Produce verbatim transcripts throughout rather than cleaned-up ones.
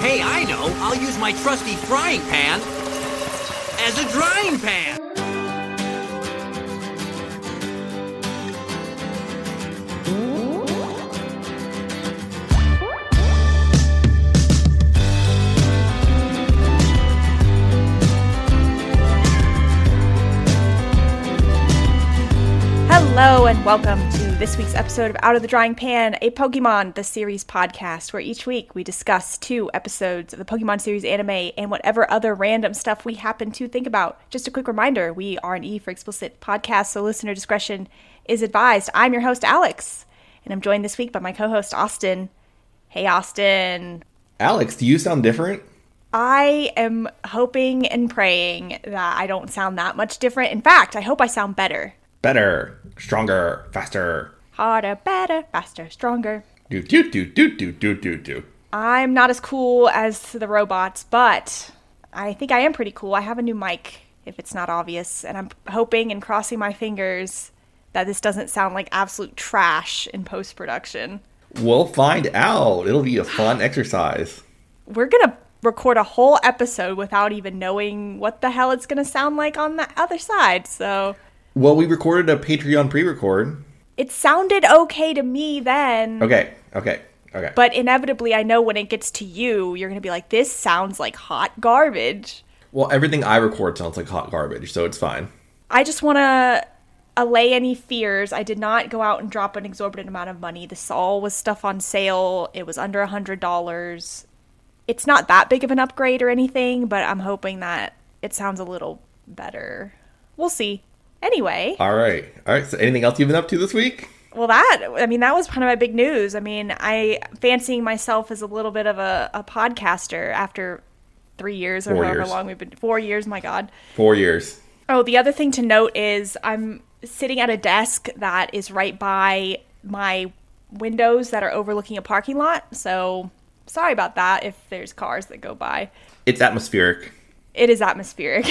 Hey, I know. I'll use my trusty frying pan as a drying pan. Hello and welcome to this week's episode of Out of the Drying Pan, a Pokemon The Series podcast, where each week we discuss two episodes of the Pokemon series anime and whatever other random stuff we happen to think about. Just a quick reminder, we are an E for Explicit podcast, so listener discretion is advised. I'm your host, Alex, and I'm joined this week by my co-host, Austin. Hey, Austin. Alex, do you sound different? I am hoping and praying that I don't sound that much different. In fact, I hope I sound better. Better, stronger, faster. Harder, better, faster, stronger. Do, do, do, do, do, do, do, do. I'm not as cool as the robots, but I think I am pretty cool. I have a new mic, if it's not obvious, and I'm hoping and crossing my fingers that this doesn't sound like absolute trash in post-production. We'll find out. It'll be a fun exercise. We're going to record a whole episode without even knowing what the hell it's going to sound like on the other side, so... Well, we recorded a Patreon pre-record. It sounded okay to me then. Okay, okay, okay. But inevitably, I know when it gets to you, you're going to be like, this sounds like hot garbage. Well, everything I record sounds like hot garbage, so it's fine. I just want to allay any fears. I did not go out and drop an exorbitant amount of money. This all was stuff on sale. It was under one hundred dollars. It's not that big of an upgrade or anything, but I'm hoping that it sounds a little better. We'll see. Anyway. All right. All right. So anything else you've been up to this week? Well, that, I mean, that was kind of my big news. I mean, I fancying myself as a little bit of a, a podcaster after three years or Four however years. long we've been. Four years, my God. Four years. Oh, the other thing to note is I'm sitting at a desk that is right by my windows that are overlooking a parking lot. So sorry about that if there's cars that go by. It's atmospheric. It is atmospheric.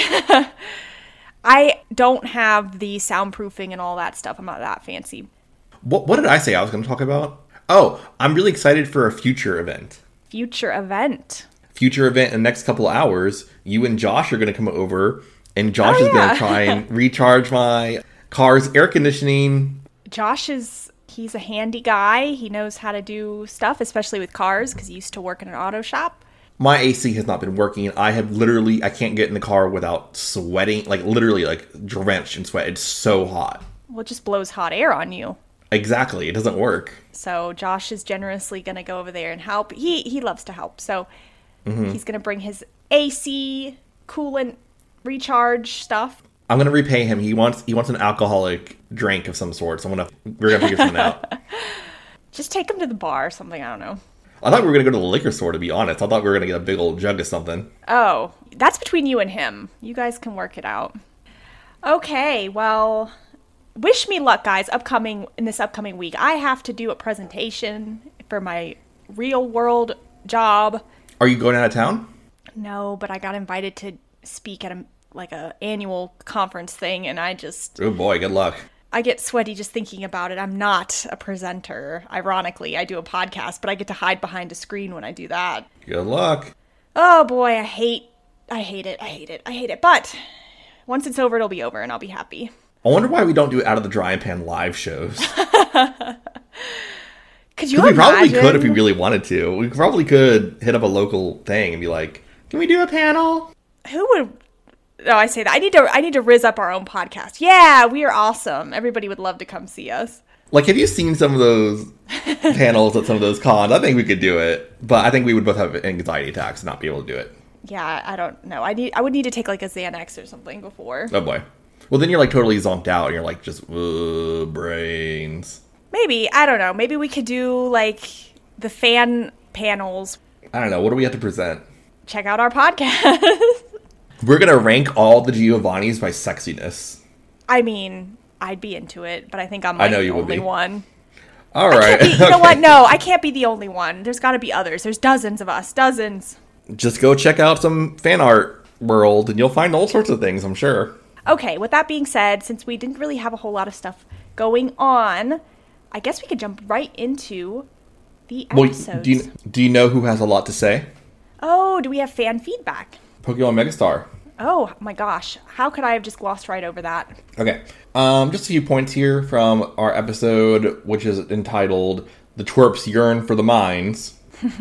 I don't have the soundproofing and all that stuff. I'm not that fancy. What What did I say I was going to talk about? Oh, I'm really excited for a future event. Future event. Future event in the next couple of hours. You and Josh are going to come over, and Josh Oh, is going yeah. to try and recharge my car's air conditioning. Josh is, he's a handy guy. He knows how to do stuff, especially with cars, because he used to work in an auto shop. My A C has not been working. I have literally, I can't get in the car without sweating, like literally like drenched in sweat. It's so hot. Well, it just blows hot air on you. Exactly. It doesn't work. So Josh is generously going to go over there and help. He he loves to help. So mm-hmm. he's going to bring his A C, coolant, recharge stuff. I'm going to repay him. He wants he wants an alcoholic drink of some sort. So I'm gonna, we're going to figure something out. Just take him to the bar or something. I don't know. I thought we were going to go to the liquor store, to be honest. I thought we were going to get a big old jug of something. Oh, that's between you and him. You guys can work it out. Okay, well, wish me luck, guys, upcoming in this upcoming week. I have to do a presentation for my real world job. Are you going out of town? No, but I got invited to speak at a like a annual conference thing, and I just... Oh boy, good luck. I get sweaty just thinking about it. I'm not a presenter. Ironically, I do a podcast, but I get to hide behind a screen when I do that. Good luck. Oh boy, I hate, I hate it, I hate it, I hate it. But once it's over, it'll be over and I'll be happy. I wonder why we don't do Out of the Drying Pan live shows. Could you imagine? We probably could if we really wanted to. We probably could hit up a local thing and be like, can we do a panel? Who would... No, I say that. I need to I need to rizz up our own podcast. Yeah, we are awesome. Everybody would love to come see us. Like, have you seen some of those panels at some of those cons? I think we could do it, but I think we would both have anxiety attacks and not be able to do it. Yeah, I don't know. I need I would need to take like a Xanax or something before. Oh boy. Well, then you're like totally zonked out and you're like just, uh, brains. Maybe. I don't know. Maybe we could do like the fan panels. I don't know. What do we have to present? Check out our podcast. We're going to rank all the Giovannis by sexiness. I mean, I'd be into it, but I think I'm like I know the you would only be. one. All right. Be, you know what? No, I can't be the only one. There's got to be others. There's dozens of us. Dozens. Just go check out some fan art world and you'll find all sorts of things, I'm sure. Okay, with that being said, since we didn't really have a whole lot of stuff going on, I guess we could jump right into the Well, episodes. do you, do you know who has a lot to say? Oh, do we have fan feedback? Pokemon Megastar. Oh my gosh. How could I have just glossed right over that? Okay. Um, just a few points here from our episode, which is entitled The Twerps Yearn for the Mines.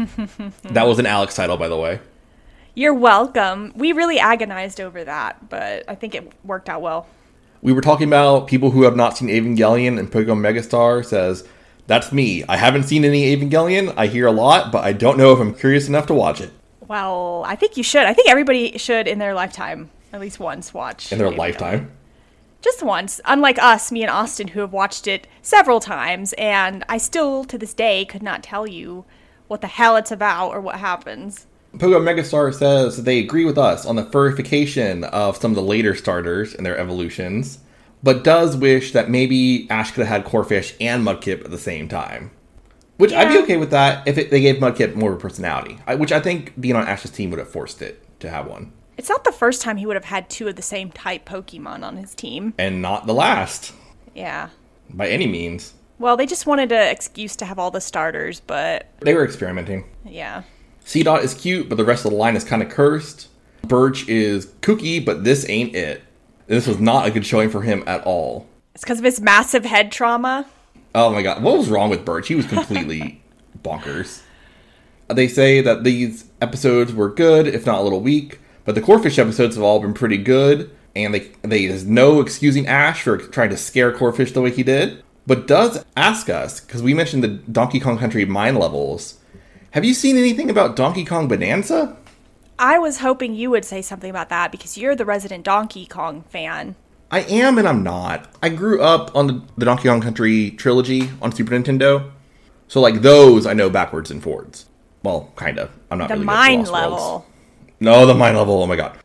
That was an Alex title, by the way. You're welcome. We really agonized over that, but I think it worked out well. We were talking about people who have not seen Evangelion, and Pokemon Megastar says, that's me. I haven't seen any Evangelion. I hear a lot, but I don't know if I'm curious enough to watch it. Well, I think you should. I think everybody should in their lifetime at least once watch. In their Evangelion. lifetime? Just once. Unlike us, me and Austin, who have watched it several times, and I still, to this day, could not tell you what the hell it's about or what happens. Pokemon Megastar says that they agree with us on the furrification of some of the later starters and their evolutions, but does wish that maybe Ash could have had Corphish and Mudkip at the same time. Which, yeah. I'd be okay with that if it, they gave Mudkip more of a personality, I, which I think being on Ash's team would have forced it to have one. It's not the first time he would have had two of the same type Pokemon on his team. And not the last. Yeah. By any means. Well, they just wanted an excuse to have all the starters, but... They were experimenting. Yeah. C-Dot is cute, but the rest of the line is kind of cursed. Birch is kooky, but this ain't it. This was not a good showing for him at all. It's because of his massive head trauma. Oh my god, what was wrong with Birch? He was completely bonkers. They say that these episodes were good, if not a little weak, but the Corphish episodes have all been pretty good, and they, they there's no excusing Ash for trying to scare Corphish the way he did, but does ask us, because we mentioned the Donkey Kong Country mine levels, have you seen anything about Donkey Kong Bonanza? I was hoping you would say something about that, because you're the resident Donkey Kong fan. I am and I'm not. I grew up on the, the Donkey Kong Country trilogy on Super Nintendo. So, like, those I know backwards and forwards. Well, kind of. I'm not the really mine good at Lost level. Worlds. No, the mine level. Oh, my God.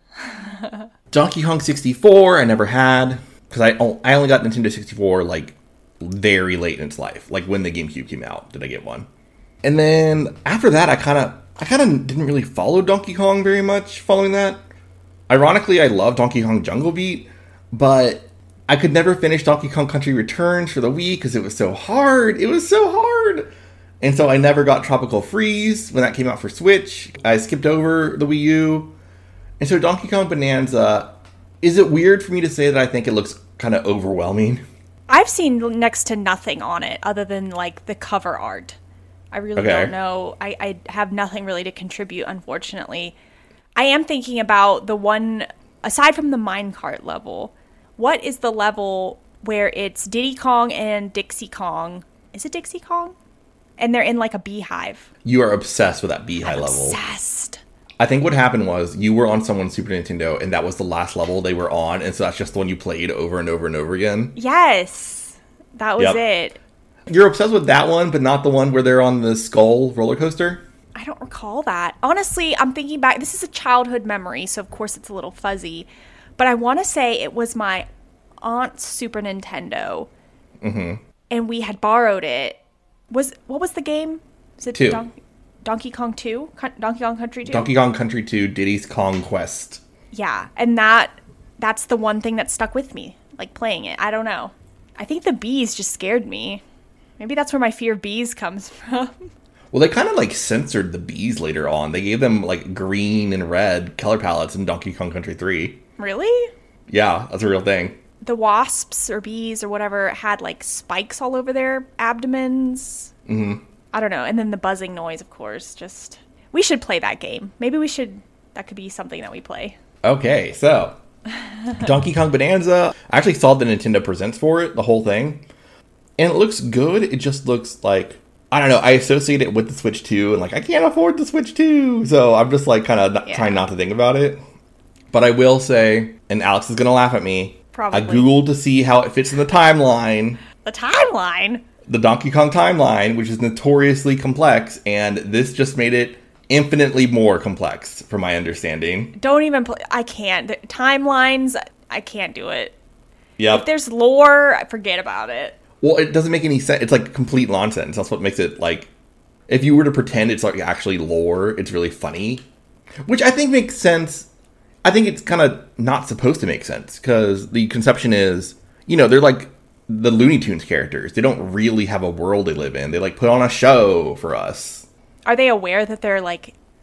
Donkey Kong sixty-four I never had. Because I, I only got Nintendo sixty-four, like, very late in its life. Like, when the GameCube came out, did I get one. And then, after that, I kind of I kind of didn't really follow Donkey Kong very much following that. Ironically, I love Donkey Kong Jungle Beat. But I could never finish Donkey Kong Country Returns for the Wii because it was so hard. It was so hard. And so I never got Tropical Freeze when that came out for Switch. I skipped over the Wii U. And so Donkey Kong Bonanza, is it weird for me to say that I think it looks kind of overwhelming? I've seen next to nothing on it other than, like, the cover art. I really Okay. don't know. I, I have nothing really to contribute, unfortunately. I am thinking about the one... Aside from the minecart level, what is the level where it's Diddy Kong and Dixie Kong? Is it Dixie Kong? And they're in like a beehive. You are obsessed with that beehive I'm level. Obsessed. I think what happened was you were on someone's Super Nintendo and that was the last level they were on. And so that's just the one you played over and over and over again. Yes. That was Yep. it. You're obsessed with that one, but not the one where they're on the skull roller coaster? I don't recall that. Honestly, I'm thinking back. This is a childhood memory, so of course it's a little fuzzy. But I want to say it was my aunt's Super Nintendo. Mm-hmm. And we had borrowed it. Was What was the game? Was it Two. Don- Donkey Kong two? Con- Donkey Kong Country two? Donkey Kong Country two, Diddy's Kong Quest. Yeah, and that that's the one thing that stuck with me, like playing it. I don't know. I think the bees just scared me. Maybe that's where my fear of bees comes from. Well, they kind of like censored the bees later on. They gave them like green and red color palettes in Donkey Kong Country three. Really? Yeah, that's a real thing. The wasps or bees or whatever had like spikes all over their abdomens. Mm-hmm. I don't know. And then the buzzing noise, of course. Just we should play that game. Maybe we should. That could be something that we play. Okay, so Donkey Kong Bonanza. I actually saw the Nintendo Presents for it, the whole thing. And it looks good. It just looks like, I don't know, I associate it with the Switch two, and like, I can't afford the Switch two. So I'm just like kind of Yeah. trying not to think about it. But I will say, and Alex is going to laugh at me, Probably. I Googled to see how it fits in the timeline. The timeline? The Donkey Kong timeline, which is notoriously complex, and this just made it infinitely more complex, from my understanding. Don't even play. I can't. The timelines, I can't do it. Yep. If there's lore, forget about it. Well, it doesn't make any sense. It's like complete nonsense. That's what makes it like, if you were to pretend it's like actually lore, it's really funny. Which I think makes sense. I think it's kind of not supposed to make sense, because the conception is, you know, they're like the Looney Tunes characters. They don't really have a world they live in. They like put on a show for us. Are they aware that they're like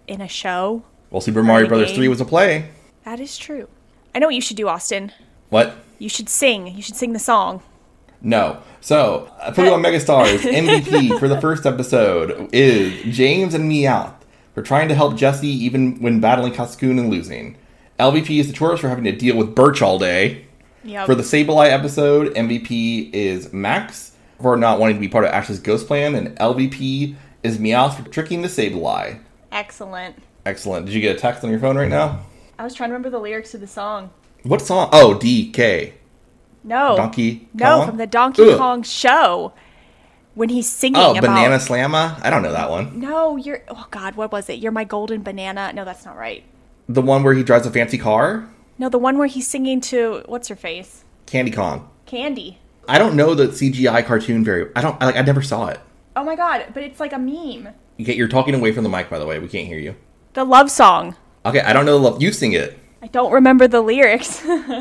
in a show. Well, Super Mario a Brothers game. three was a play. That is true. I know what you should do, Austin. What? You should sing. You should sing the song. No. So, uh, Pokemon Megastars M V P for the first episode is James and Meowth for trying to help Jessie even when battling Cascoon and losing. L V P is the tourist for having to deal with Birch all day. Yep. For the Sableye episode, M V P is Max for not wanting to be part of Ash's ghost plan, and L V P is Meowth for tricking the Sableye. Excellent. Excellent. Did you get a text on your phone right now? I was trying to remember the lyrics of the song. What song? Oh, D K. No. Donkey No, Kong? from the Donkey Ugh. Kong show. When he's singing Oh, about... Banana Slamma? I don't know that one. No, you're... Oh, God, what was it? You're my golden banana. No, that's not right. The one where he drives a fancy car? No, the one where he's singing to... What's her face? Candy Kong. Candy. I don't know the C G I cartoon very... I don't... I, like, I never saw it. Oh, my God, but it's like a meme. You get, you're talking away from the mic, by the way. We can't hear you. The love song. Okay, I don't know the love... You sing it. I don't remember the lyrics.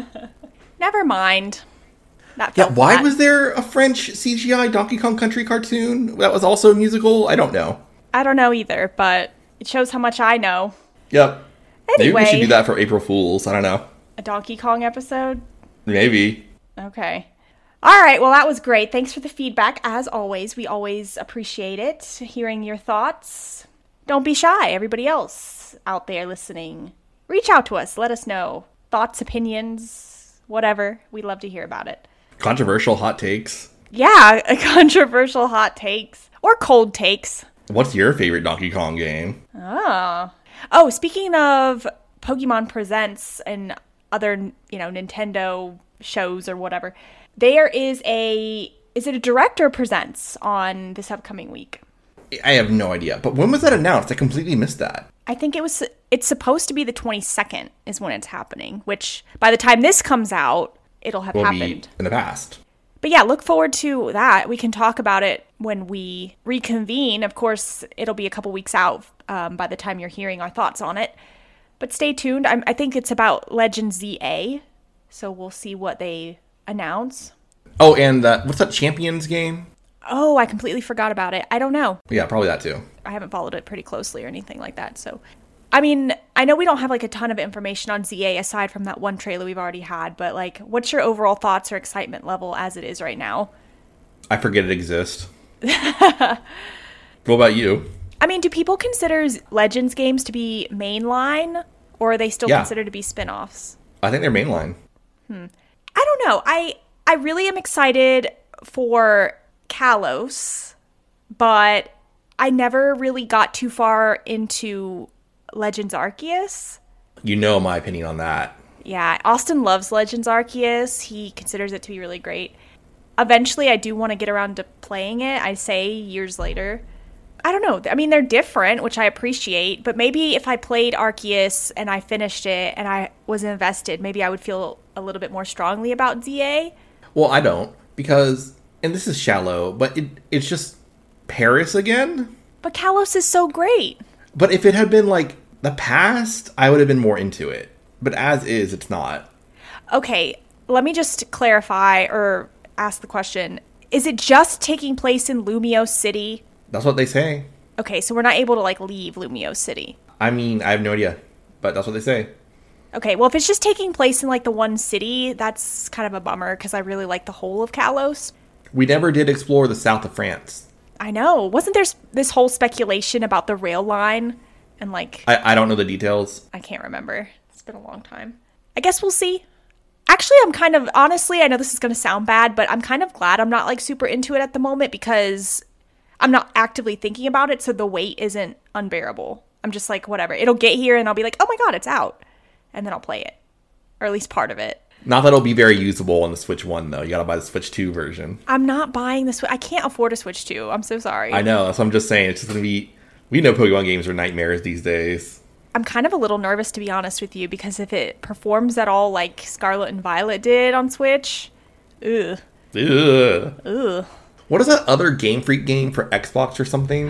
Never mind. That Yeah, felt why flat. was there a French C G I Donkey Kong Country cartoon that was also a musical? I don't know. I don't know either, but it shows how much I know. Yep. Maybe we should Anyway. do that for April Fools. I don't know. A Donkey Kong episode? Maybe. Okay. All right, well, that was great. Thanks for the feedback. As always, we always appreciate it, hearing your thoughts. Don't be shy, everybody else out there listening. Reach out to us. Let us know. Thoughts, opinions, whatever. We'd love to hear about it. Controversial hot takes. Yeah, controversial hot takes. Or cold takes. What's your favorite Donkey Kong game? Oh. Oh, speaking of Pokemon Presents and other, you know, Nintendo shows or whatever, there is a, is it a Director Presents on this upcoming week? I have no idea. But when was that announced? I completely missed that. I think it was, it's supposed to be the twenty-second is when it's happening, which by the time this comes out, it'll have Will happened. be in the past. But yeah, look forward to that. We can talk about it when we reconvene. Of course, it'll be a couple weeks out um, by the time you're hearing our thoughts on it. But stay tuned. I'm, I think it's about Legend Z A, so we'll see what they announce. Oh, and uh, what's that Champions game? Oh, I completely forgot about it. I don't know. Yeah, probably that too. I haven't followed it pretty closely or anything like that. So, I mean, I know we don't have like a ton of information on Z A aside from that one trailer we've already had, but like, what's your overall thoughts or excitement level as it is right now? I forget it exists. What about you? I mean, do people consider Legends games to be mainline, or are they still Yeah. considered to be spin-offs? I think they're mainline. I don't know. I I really am excited for Kalos, but I never really got too far into Legends Arceus. You know my opinion on that. Yeah, Austin loves Legends Arceus. He considers it to be really great. Eventually, I do want to get around to playing it, I say years later. I don't know. I mean, they're different, which I appreciate, but maybe if I played Arceus and I finished it and I was invested, maybe I would feel a little bit more strongly about Z A. Well, I don't, because, and this is shallow, but it it's just Paris again. But Kalos is so great. But if it had been like the past, I would have been more into it. But as is, it's not. Okay, let me just clarify or ask the question. Is it just taking place in Lumio City? That's what they say. Okay, so we're not able to like leave Lumio City. I mean, I have no idea, but that's what they say. Okay, well, if it's just taking place in like the one city, that's kind of a bummer because I really like the whole of Kalos. We never did explore the south of France. I know. Wasn't there s- this whole speculation about the rail line? And like, I, I don't know the details. I can't remember. It's been a long time. I guess we'll see. Actually, I'm kind of, honestly, I know this is going to sound bad, but I'm kind of glad I'm not like super into it at the moment because I'm not actively thinking about it, so the wait isn't unbearable. I'm just like, whatever. It'll get here and I'll be like, oh my god, it's out. And then I'll play it. Or at least part of it. Not that it'll be very usable on the Switch one, though. You gotta buy the Switch two version. I'm not buying this. I can't afford a Switch two. I'm so sorry. I know, that's what I'm just saying. It's just gonna be... We know Pokemon games are nightmares these days. I'm kind of a little nervous, to be honest with you, because if it performs at all like Scarlet and Violet did on Switch, ugh. Ugh. Ugh. What is that other Game Freak game for Xbox or something?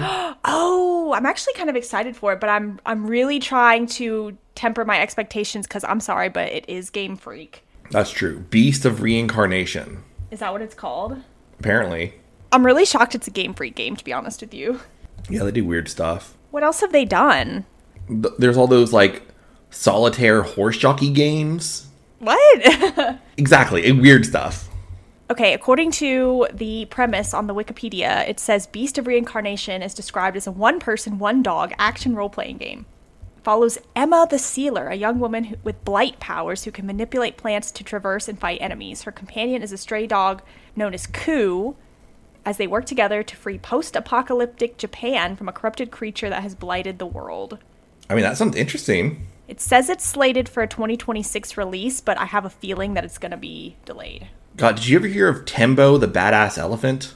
Oh, I'm actually kind of excited for it, but I'm I'm really trying to temper my expectations because I'm sorry, but it is Game Freak. That's true. Beast of Reincarnation. Is that what it's called? Apparently. I'm really shocked it's a Game Freak game, to be honest with you. Yeah, they do weird stuff. What else have they done? th- there's all those like solitaire horse jockey games. What? Exactly, eh, weird stuff. Okay, according to the premise on the Wikipedia, it says Beast of Reincarnation is described as a one-person, one-dog action role-playing game. Follows Emma the Sealer, a young woman who, with blight powers who can manipulate plants to traverse and fight enemies. Her companion is a stray dog known as Ku, as they work together to free post-apocalyptic Japan from a corrupted creature that has blighted the world. I mean, that sounds interesting. It says it's slated for a twenty twenty-six release, but I have a feeling that it's going to be delayed. God, did you ever hear of Timbo the Badass Elephant?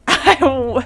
I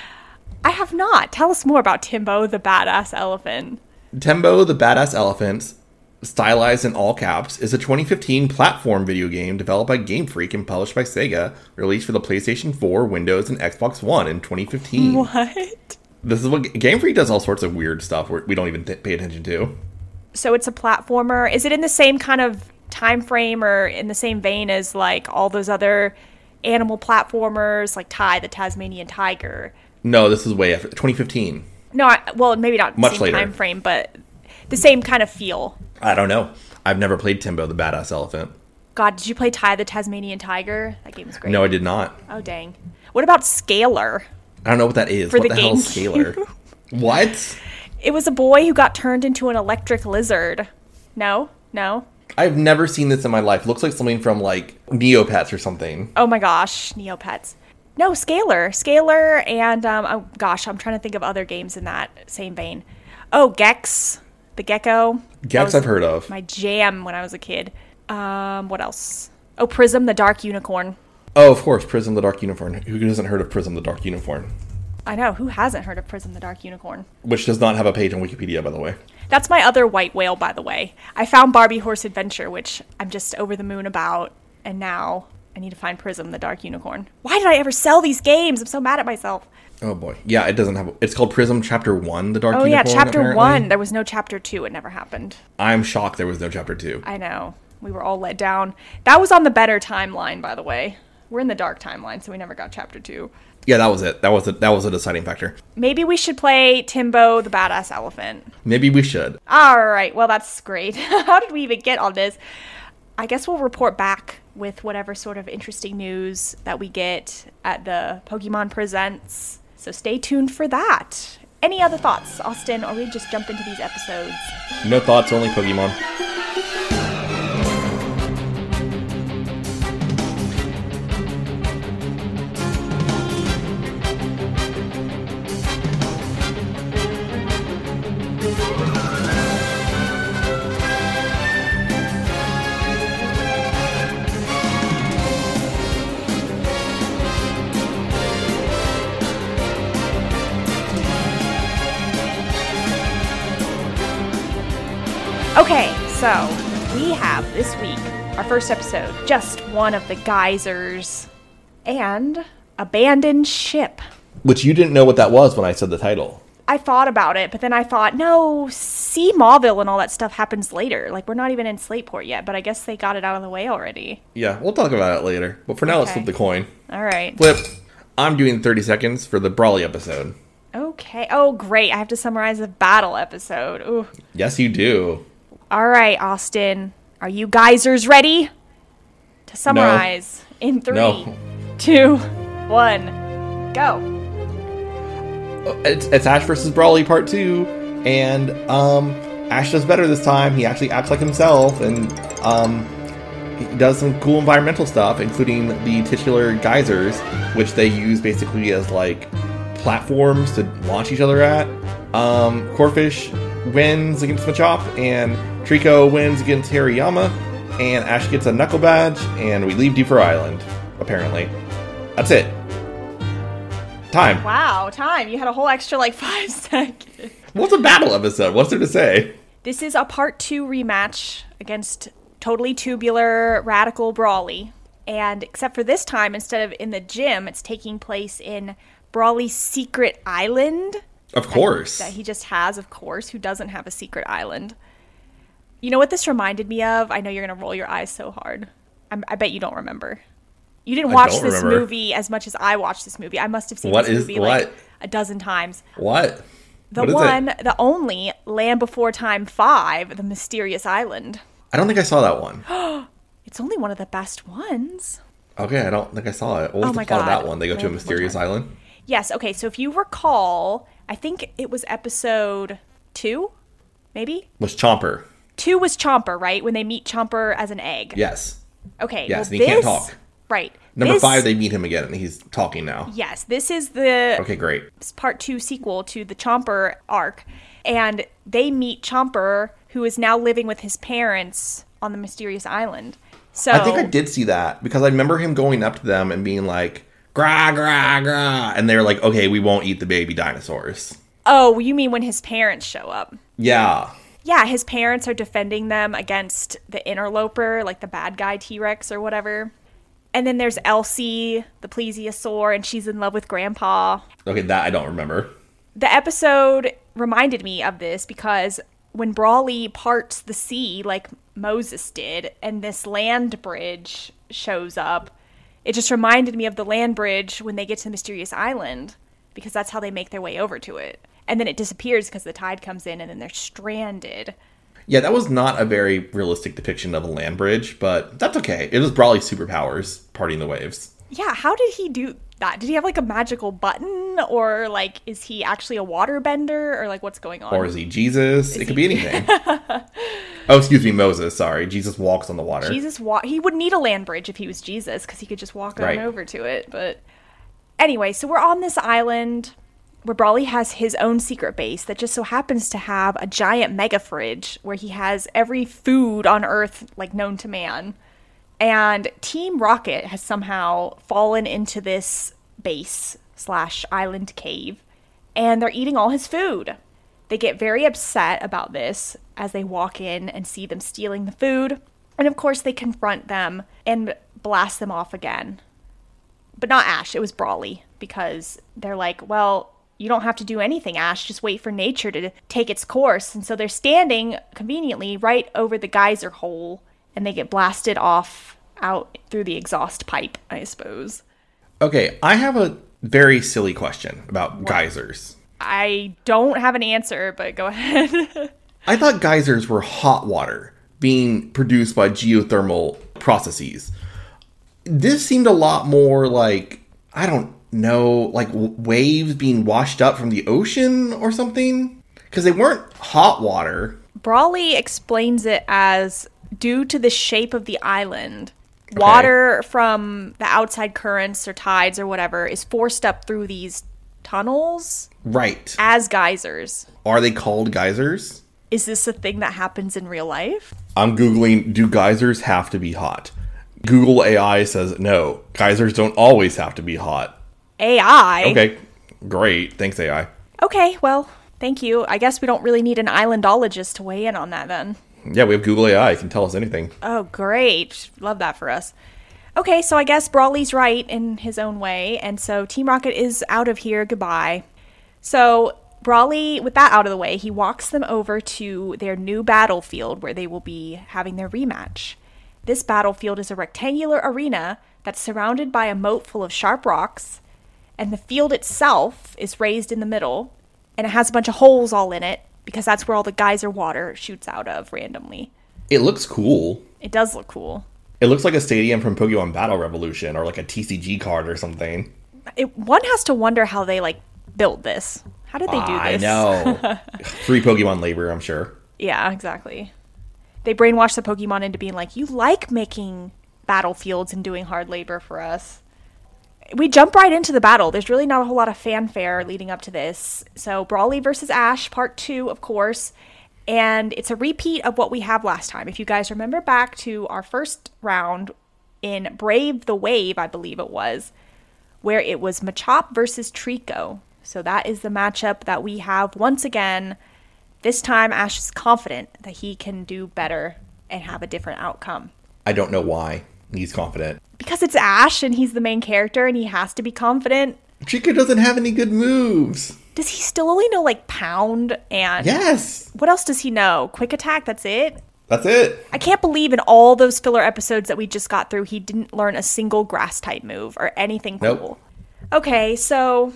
have not. Tell us more about Timbo the Badass Elephant. Timbo the Badass Elephant, stylized in all caps, is a twenty fifteen platform video game developed by Game Freak and published by Sega, released for the PlayStation four, Windows, and Xbox One in twenty fifteen. What? This is what Game Freak does, all sorts of weird stuff we don't even th- pay attention to. So it's a platformer. Is it in the same kind of time frame or in the same vein as like all those other animal platformers like Ty the Tasmanian Tiger? No, this is way after twenty fifteen. No, I, well, maybe not the Much same later. time frame, but the same kind of feel. I don't know. I've never played Timbo the Badass Elephant. God, did you play Ty the Tasmanian Tiger? That game was great. No, I did not. Oh, dang. What about Scalar? I don't know what that is. For what the the hell is Scalar? What? It was a boy who got turned into an electric lizard. No? No? I've never seen this in my life. Looks like something from like Neopets or something. Oh my gosh, Neopets. No, Scalar. Scalar and, um, oh gosh, I'm trying to think of other games in that same vein. Oh, Gex, the gecko. Gex I've heard of. My jam when I was a kid. Um, what else? Oh, Prism, the dark unicorn. Oh, of course, Prism the Dark Unicorn. Who hasn't heard of Prism the Dark Unicorn? I know, who hasn't heard of Prism, the dark unicorn? Which does not have a page on Wikipedia, by the way. That's my other white whale, by the way. I found Barbie Horse Adventure, which I'm just over the moon about, and now I need to find Prism, the dark unicorn. Why did I ever sell these games? I'm so mad at myself. Oh boy. Yeah, it doesn't have... A, it's called Prism Chapter one, the Dark Oh Unicorn, yeah, Chapter apparently. one. There was no Chapter two. It never happened. I'm shocked there was no Chapter two. I know. We were all let down. That was on the better timeline, by the way. We're in the dark timeline, so we never got Chapter two. Yeah, that was it. That was a, that was a deciding factor. Maybe we should play Timbo the Badass Elephant. Maybe we should. All right. Well, that's great. How did we even get on this? I guess we'll report back with whatever sort of interesting news that we get at the Pokemon Presents. So stay tuned for that. Any other thoughts, Austin, or we just jump into these episodes? No thoughts, only Pokemon. Okay, so we have this week our first episode, just one of the geysers, and abandoned ship. Which you didn't know what that was when I said the title. I thought about it, but then I thought, no, see Mauville and all that stuff happens later. Like, we're not even in Slateport yet, but I guess they got it out of the way already. Yeah, we'll talk about it later. But for now, let's Okay. flip the coin. All right. Flip. I'm doing thirty seconds for the Brawly episode. Okay. Oh, great. I have to summarize the battle episode. Ooh. Yes, you do. All right, Austin. Are you geysers ready to summarize in three, No. two, one, go? It's, it's Ash versus Brawly part two, and um, Ash does better this time. He actually acts like himself, and um, he does some cool environmental stuff, including the titular geysers, which they use basically as like platforms to launch each other at. Um, Corphish wins against Machop, and Trico wins against Hariyama, and Ash gets a Knuckle Badge, and we leave Deeper Island, apparently. That's it. Time. Wow, time. You had a whole extra like five seconds. What's a battle episode? What's there to say? This is a part two rematch against totally tubular Radical Brawly. And except for this time, instead of in the gym, it's taking place in Brawly's secret island. Of course. That he just has, of course. Who doesn't have a secret island? You know what this reminded me of? I know you're going to roll your eyes so hard. I'm, I bet you don't remember. You didn't I watch don't this remember. movie as much as I watched this movie. I must have seen What this is- movie what? like a dozen times. What? The What is one, it? the only Land Before Time five, The Mysterious Island. I don't think I saw that one. It's only one of the best ones. Okay, I don't think I saw it. What was Oh the my plot of God. that one? They go to a Land Before mysterious Time. island? Yes, okay, so if you recall, I think it was episode two, maybe? Was Chomper. Two was Chomper, right? When they meet Chomper as an egg. Yes. Okay. Yes, well, and he can't this- talk. Right. Number This- five, they meet him again, and he's talking now. Yes, this is the Okay, great. part two sequel to the Chomper arc. And they meet Chomper, who is now living with his parents on the mysterious island. So I think I did see that because I remember him going up to them and being like, gra, gra, gra. And they're like, okay, we won't eat the baby dinosaurs. Oh, you mean when his parents show up? Yeah. Yeah, his parents are defending them against the interloper, like the bad guy T-Rex or whatever. And then there's Elsie, the plesiosaur, and she's in love with Grandpa. Okay, that I don't remember. The episode reminded me of this because when Brawly parts the sea like Moses did and this land bridge shows up, it just reminded me of the land bridge when they get to the mysterious island because that's how they make their way over to it. And then it disappears because the tide comes in and then they're stranded. Yeah, that was not a very realistic depiction of a land bridge, but that's okay. It was Brawly's superpowers parting the waves. Yeah, how did he do that? Did he have like a magical button or like is he actually a water bender or like what's going on? Or is he Jesus? It could be anything. Oh, excuse me, Moses. Sorry. Jesus walks on the water. Jesus wa- he would need a land bridge if he was Jesus because he could just walk Right. on over to it. But anyway, so we're on this island where Brawly has his own secret base that just so happens to have a giant mega fridge where he has every food on Earth like known to man. And Team Rocket has somehow fallen into this base slash island cave and they're eating all his food. They get very upset about this as they walk in and see them stealing the food. And of course, they confront them and blast them off again. But not Ash, it was Brawly, because they're like, well, you don't have to do anything, Ash. Just wait for nature to take its course. And so they're standing conveniently right over the geyser hole, and they get blasted off out through the exhaust pipe, I suppose. Okay, I have a very silly question about geysers. I don't have an answer, but go ahead. I thought geysers were hot water being produced by geothermal processes. This seemed a lot more like, I don't know, like w- waves being washed up from the ocean or something? Because they weren't hot water. Brawly explains it as due to the shape of the island, okay. Water from the outside currents or tides or whatever is forced up through these tunnels. Right. As geysers. Are they called geysers? Is this a thing that happens in real life? I'm Googling, do geysers have to be hot? Google A I says no. Geysers don't always have to be hot. A I? Okay, great. Thanks, A I. Okay, well, thank you. I guess we don't really need an islandologist to weigh in on that then. Yeah, we have Google A I. It can tell us anything. Oh, great. Love that for us. Okay, so I guess Brawly's right in his own way, and so Team Rocket is out of here. Goodbye. So Brawly, with that out of the way, he walks them over to their new battlefield where they will be having their rematch. This battlefield is a rectangular arena that's surrounded by a moat full of sharp rocks, and the field itself is raised in the middle, and it has a bunch of holes all in it, because that's where all the geyser water shoots out of randomly. It looks cool. It does look cool. It looks like a stadium from Pokemon Battle Revolution, or like a T C G card or something. It, one has to wonder how they, like, built this. How did they do I this? know. Free Pokemon labor, I'm sure. Yeah, exactly. They brainwash the Pokemon into being like, you like making battlefields and doing hard labor for us. We jump right into the battle. There's really not a whole lot of fanfare leading up to this. So Brawly versus Ash, part two, of course. And it's a repeat of what we have last time. If you guys remember back to our first round in Brave the Wave, I believe it was, where it was Machop versus Trico. So that is the matchup that we have once again. This time, Ash is confident that he can do better and have a different outcome. I don't know why he's confident. Because it's Ash and he's the main character and he has to be confident. Trico doesn't have any good moves. Does he still only know, like, Pound and... Yes. What else does he know? Quick Attack, that's it? That's it. I can't believe in all those filler episodes that we just got through, he didn't learn a single Grass-type move or anything cool. Nope. Okay, so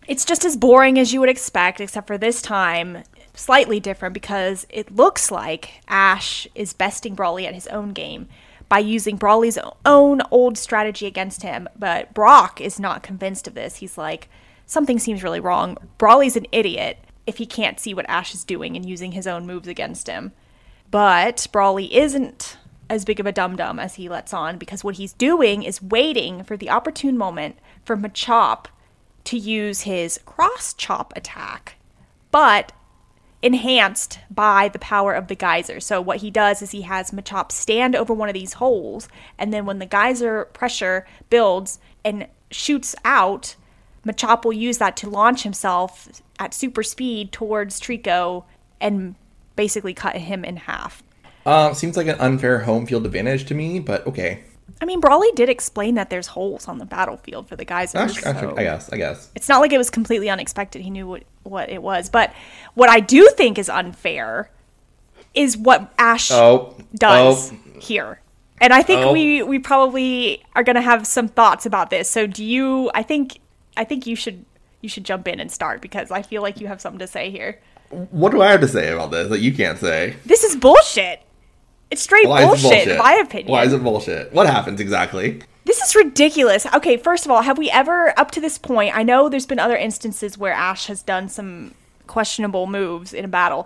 It's just as boring as you would expect, except for this time, slightly different because it looks like Ash is besting Brawly at his own game by using Brawly's own old strategy against him. But Brock is not convinced of this. He's like, something seems really wrong. Brawly's an idiot if he can't see what Ash is doing and using his own moves against him. But Brawly isn't as big of a dum-dum as he lets on, because what he's doing is waiting for the opportune moment for Machop to use his cross chop attack, but enhanced by the power of the geyser. So what he does is he has Machop stand over one of these holes, and then when the geyser pressure builds and shoots out, Machop will use that to launch himself at super speed towards Trico and basically cut him in half. Uh, seems like an unfair home field advantage to me, but okay. I mean, Brawly did explain that there's holes on the battlefield for the geysers. Actually, so I guess, I guess. It's not like it was completely unexpected. He knew what, what it was. But what I do think is unfair is what Ash oh. does oh. here. And I think oh. we, we probably are going to have some thoughts about this. So do you, I think, I think you should, you should jump in and start, because I feel like you have something to say here. What do I have to say about this that you can't say? This is bullshit. It's straight Why bullshit, bullshit, in my opinion. Why is it bullshit? What happens exactly? This is ridiculous. Okay, first of all, have we ever, up to this point, I know there's been other instances where Ash has done some questionable moves in a battle.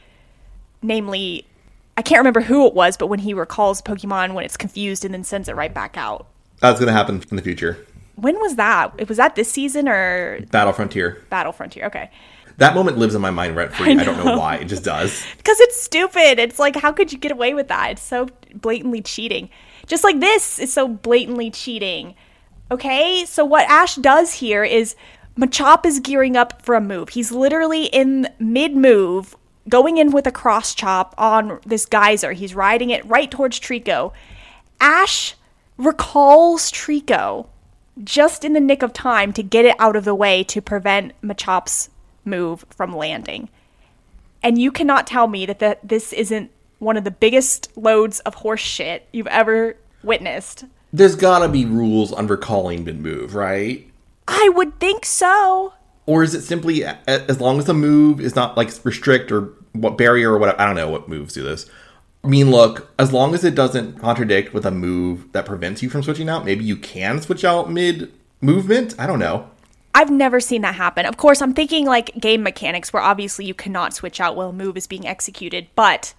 Namely, I can't remember who it was, but when he recalls Pokemon when it's confused and then sends it right back out. That's going to happen in the future. When was that? Was that this season or? Battle Frontier. Battle Frontier, okay. That moment lives in my mind rent free. I, I don't know why. It just does. Because it's stupid. It's like, how could you get away with that? It's so blatantly cheating. Just like this is so blatantly cheating. Okay? So what Ash does here is Machop is gearing up for a move. He's literally in mid-move, going in with a cross chop on this geyser. He's riding it right towards Trico. Ash recalls Trico just in the nick of time to get it out of the way to prevent Machop's move from landing. And you cannot tell me that the, this isn't one of the biggest loads of horse shit you've ever witnessed. There's gotta be rules on recalling mid-move, right? I would think so. Or is it simply, as long as the move is not, like, restrict or what barrier or whatever, I don't know what moves do this. I mean, look, as long as it doesn't contradict with a move that prevents you from switching out, maybe you can switch out mid-movement? I don't know. I've never seen that happen. Of course, I'm thinking like game mechanics where obviously you cannot switch out while a move is being executed, but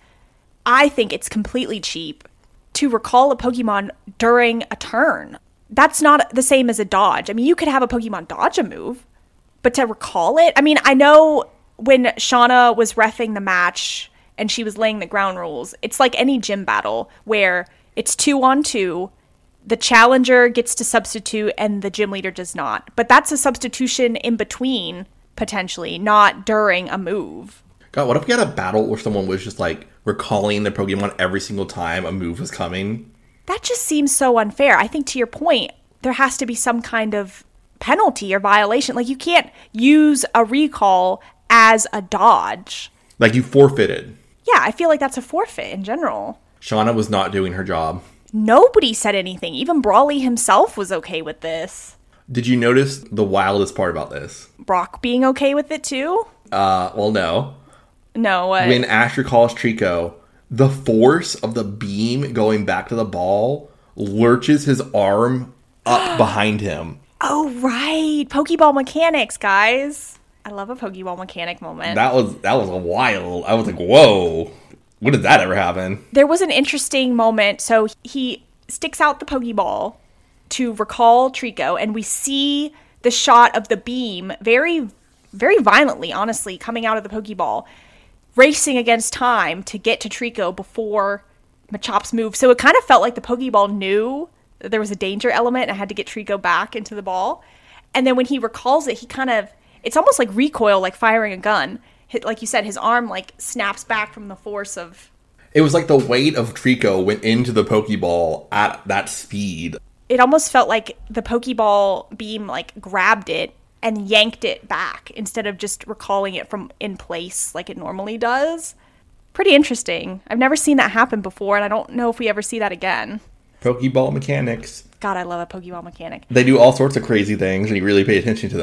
I think it's completely cheap to recall a Pokemon during a turn. That's not the same as a dodge. I mean, you could have a Pokemon dodge a move, but to recall it? I mean, I know when Shauna was reffing the match and she was laying the ground rules, it's like any gym battle where it's two on two, the challenger gets to substitute and the gym leader does not. But that's a substitution in between, potentially, not during a move. God, what if we had a battle where someone was just, like, recalling their Pokemon every single time a move was coming? That just seems so unfair. I think, to your point, there has to be some kind of penalty or violation. Like, you can't use a recall as a dodge. Like, you forfeited. Yeah, I feel like that's a forfeit in general. Shauna was not doing her job. Nobody said anything. Even Brawly himself was okay with this. Did you notice the wildest part about this? Brock being okay with it too? Uh, well, no. No, what? When Ash recalls Trico, the force of the beam going back to the ball lurches his arm up behind him. Oh, right. Pokeball mechanics, guys. I love a Pokeball mechanic moment. That was that was a wild. I was like, whoa. When did that ever happen? There was an interesting moment. So he sticks out the Pokeball to recall Trico, and we see the shot of the beam very, very violently, honestly, coming out of the Pokeball, racing against time to get to Trico before Machop's move. So it kind of felt like the Pokeball knew that there was a danger element and had to get Trico back into the ball. And then when he recalls it, he kind of, it's almost like recoil, like firing a gun. Like you said, his arm like snaps back from the force of... It was like the weight of Trico went into the Pokeball at that speed. It almost felt like the Pokeball beam like grabbed it and yanked it back instead of just recalling it from in place like it normally does. Pretty interesting. I've never seen that happen before, and I don't know if we ever see that again. Pokeball mechanics. God, I love a Pokeball mechanic. They do all sorts of crazy things, and you really pay attention to them.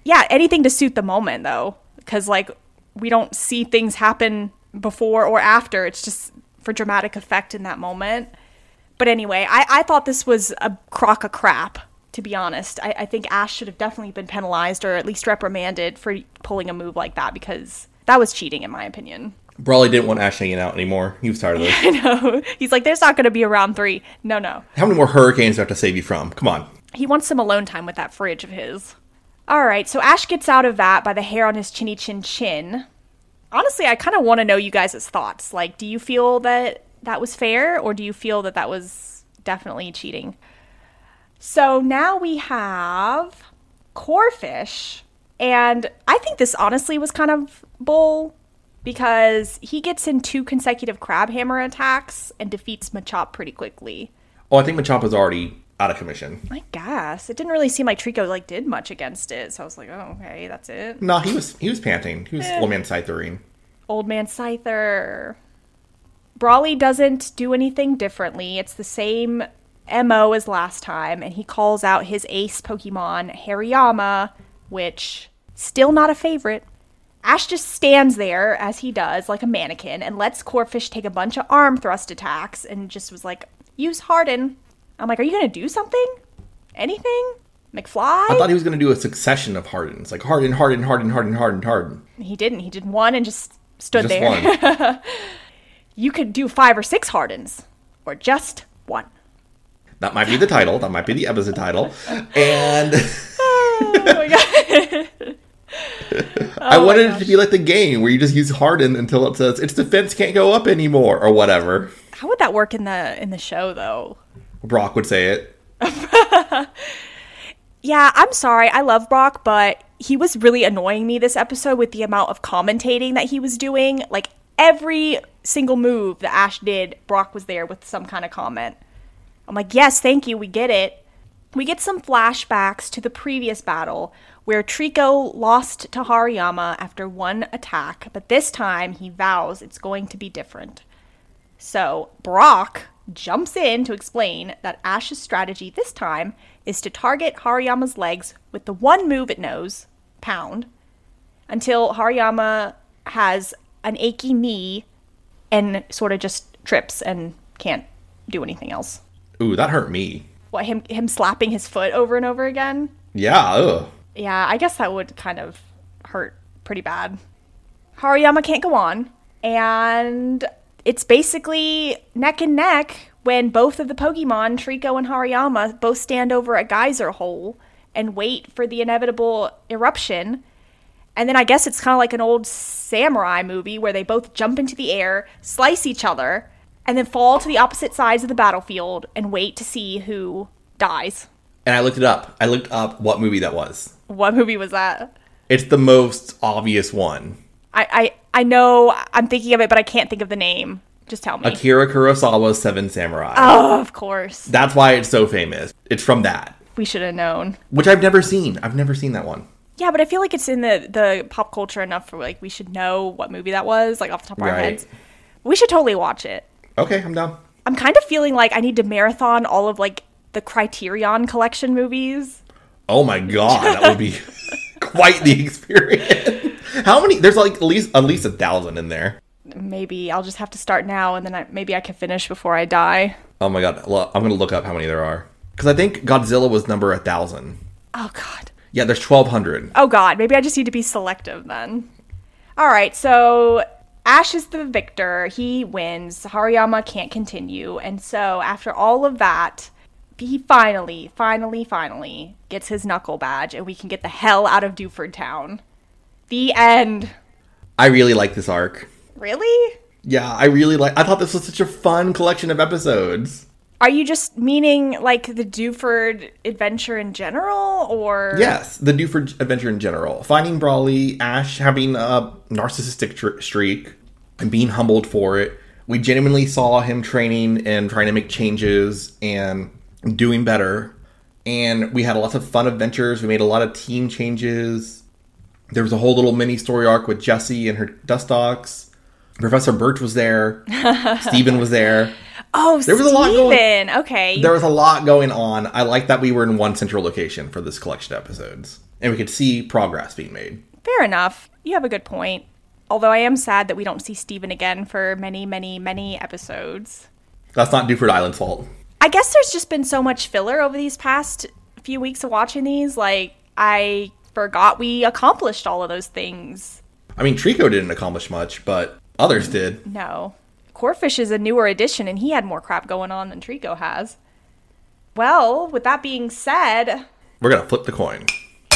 Yeah, anything to suit the moment, though. Because, like, we don't see things happen before or after. It's just for dramatic effect in that moment. But anyway, I, I thought this was a crock of crap, to be honest. I, I think Ash should have definitely been penalized or at least reprimanded for pulling a move like that, because that was cheating, in my opinion. Brawley didn't want Ash hanging out anymore. He was tired of this. I know. He's like, there's not going to be a round three. No, no. How many more hurricanes do I have to save you from? Come on. He wants some alone time with that fridge of his. All right, so Ash gets out of that by the hair on his chinny chin chin. Honestly, I kind of want to know you guys' thoughts. Like, do you feel that that was fair, or do you feel that that was definitely cheating? So now we have Corphish, and I think this honestly was kind of bull, because he gets in two consecutive crab hammer attacks and defeats Machop pretty quickly. Oh, I think Machop was already out of commission. I guess. It didn't really seem like Trico, like, did much against it, so I was like, oh, okay, that's it. No, he was he was panting. He was eh. Old Man Scythering. Old Man Scyther. Brawley doesn't do anything differently. It's the same M O as last time, and he calls out his ace Pokemon, Hariyama, which, still not a favorite. Ash just stands there, as he does, like a mannequin, and lets Corphish take a bunch of arm thrust attacks, and just was like, use Harden. I'm like, are you going to do something? Anything? McFly? I thought he was going to do a succession of Hardens. Like, Harden, Harden, Harden, Harden, Harden, Harden. He didn't. He did one and just stood just there. One. You could do five or six Hardens. Or just one. That might be the title. That might be the episode title. And oh my god. I oh wanted it to be like the game where you just use Harden until it says its defense can't go up anymore or whatever. How would that work in the in the show, though? Brock would say it. Yeah, I'm sorry. I love Brock, but he was really annoying me this episode with the amount of commentating that he was doing. Like, every single move that Ash did, Brock was there with some kind of comment. I'm like, yes, thank you, we get it. We get some flashbacks to the previous battle where Trico lost to Hariyama after one attack, but this time he vows it's going to be different. So Brock jumps in to explain that Ash's strategy this time is to target Hariyama's legs with the one move it knows, Pound, until Hariyama has an achy knee and sort of just trips and can't do anything else. Ooh, that hurt me. What, him him slapping his foot over and over again? Yeah, ugh. Yeah, I guess that would kind of hurt pretty bad. Hariyama can't go on, and it's basically neck and neck when both of the Pokemon, Trico and Hariyama, both stand over a geyser hole and wait for the inevitable eruption. And then I guess it's kind of like an old samurai movie where they both jump into the air, slice each other, and then fall to the opposite sides of the battlefield and wait to see who dies. And I looked it up. I looked up what movie that was. What movie was that? It's the most obvious one. I, I, I know I'm thinking of it, but I can't think of the name. Just tell me. Akira Kurosawa's Seven Samurai. Oh, of course. That's why it's so famous. It's from that. We should have known. Which I've never seen. I've never seen that one. Yeah, but I feel like it's in the, the pop culture enough for, like, we should know what movie that was, like, off the top of our right. heads. We should totally watch it. Okay, I'm down. I'm kind of feeling like I need to marathon all of, like, the Criterion Collection movies. Oh my god, that would be quite the experience. How many? There's, like, at least at least a thousand in there. Maybe I'll just have to start now, and then I, maybe I can finish before I die. Oh my god, I'm going to look up how many there are. Because I think Godzilla was number one thousand. Oh god. Yeah, there's twelve hundred. Oh god, maybe I just need to be selective then. Alright, so Ash is the victor. He wins. Hariyama can't continue. And so after all of that, he finally, finally, finally gets his Knuckle badge, and we can get the hell out of Dewford Town. The end. I really like this arc. Really? Yeah, I really like... I thought this was such a fun collection of episodes. Are you just meaning, like, the Dewford adventure in general, or...? Yes, the Dewford adventure in general. Finding Brawley, Ash having a narcissistic tr- streak, and being humbled for it. We genuinely saw him training and trying to make changes and doing better. And we had lots of fun adventures. We made a lot of team changes. There was a whole little mini story arc with Jessie and her Dustox. Professor Birch was there. Steven was there. Oh, there was a lot going, okay. There was a lot going on. I like that we were in one central location for this collection of episodes. And we could see progress being made. Fair enough. You have a good point. Although I am sad that we don't see Steven again for many, many, many episodes. That's not Duford Island's fault. I guess there's just been so much filler over these past few weeks of watching these. Like, I forgot we accomplished all of those things. I mean, Trico didn't accomplish much, but others did. No. Corfish is a newer addition, and he had more crap going on than Trico has. Well, with that being said... We're going to flip the coin.